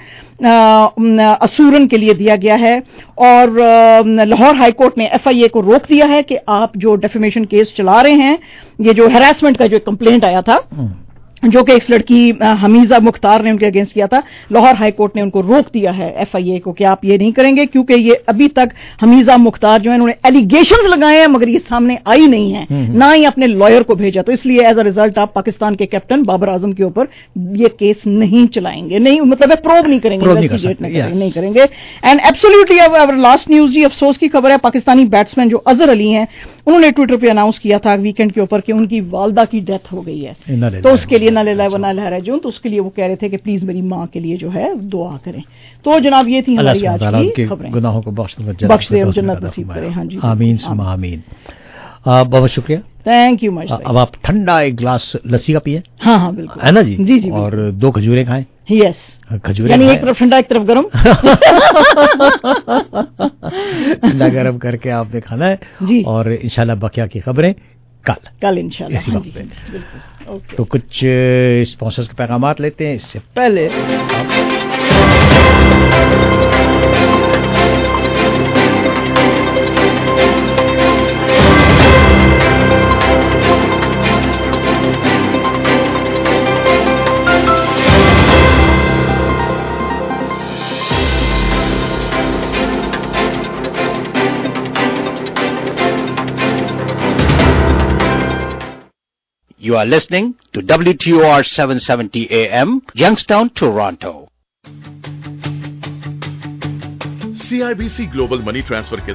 असुरन के लिए दिया गया है। और लाहौर हाईकोर्ट ने एफआईए को रोक दिया है कि आप जो डेफेमेशन केस चला रहे हैं, ये जो हैरेसमेंट का जो कंप्लेंट आया था जो कि एक लड़की हमीजा मुख्तार ने उनके अगेंस्ट किया था, लाहौर हाई कोर्ट ने उनको रोक दिया है एफआईए को कि आप ये नहीं करेंगे, क्योंकि ये अभी तक हमीजा मुख्तार जो है उन्होंने एलिगेशंस लगाए हैं मगर ये सामने आई नहीं है, ना ही अपने लॉयर को भेजा। तो इसलिए एज अ रिजल्ट आप पाकिस्तान के कैप्टन बाबर आजम के ऊपर ये केस नहीं चलाएंगे, नहीं मतलब प्रोब नहीं करेंगे, इन्वेस्टिगेट नहीं करेंगे। एंड एब्सोल्युटली अब लास्ट न्यूज जी अफसोस की खबर है, पाकिस्तानी बैट्समैन जो अजहर अली हैं उन्होंने ट्विटर पे अनाउंस किया था वीकेंड के ऊपर कि उनकी वालदा की डेथ हो गई है। तो उसके लिए ना ले व ना लहरा जून, तो उसके लिए वो कह रहे थे कि प्लीज मेरी माँ के लिए जो है दुआ करें। तो जनाब ये थी हमारी आज की खबरें। गुनाहों को बख्श दे, जन्नत नसीब करे। हाँ जी, आमीन सुम्मा आमीन। बहुत शुक्रिया, थैंक यू मच। अब आप ठंडा एक गिलास लस्सी का पिए। हाँ बिल्कुल, है ना जी? जी जी। और 2 खजूरें खाएं। यस, खजूरें यानी एक तरफ ठंडा एक तरफ गरम। ठंडा गरम करके आपने खाना है जी। और इंशाल्लाह बकिया की खबरें कल इंशाल्लाह इसी हाँ वक्त जी, पे। बिल्कुल ओके तो कुछ स्पॉन्सर्स के पैगामात लेते हैं इससे पहले You are listening to WTOR 770 AM, Youngstown, Toronto. CIBC global money transfer के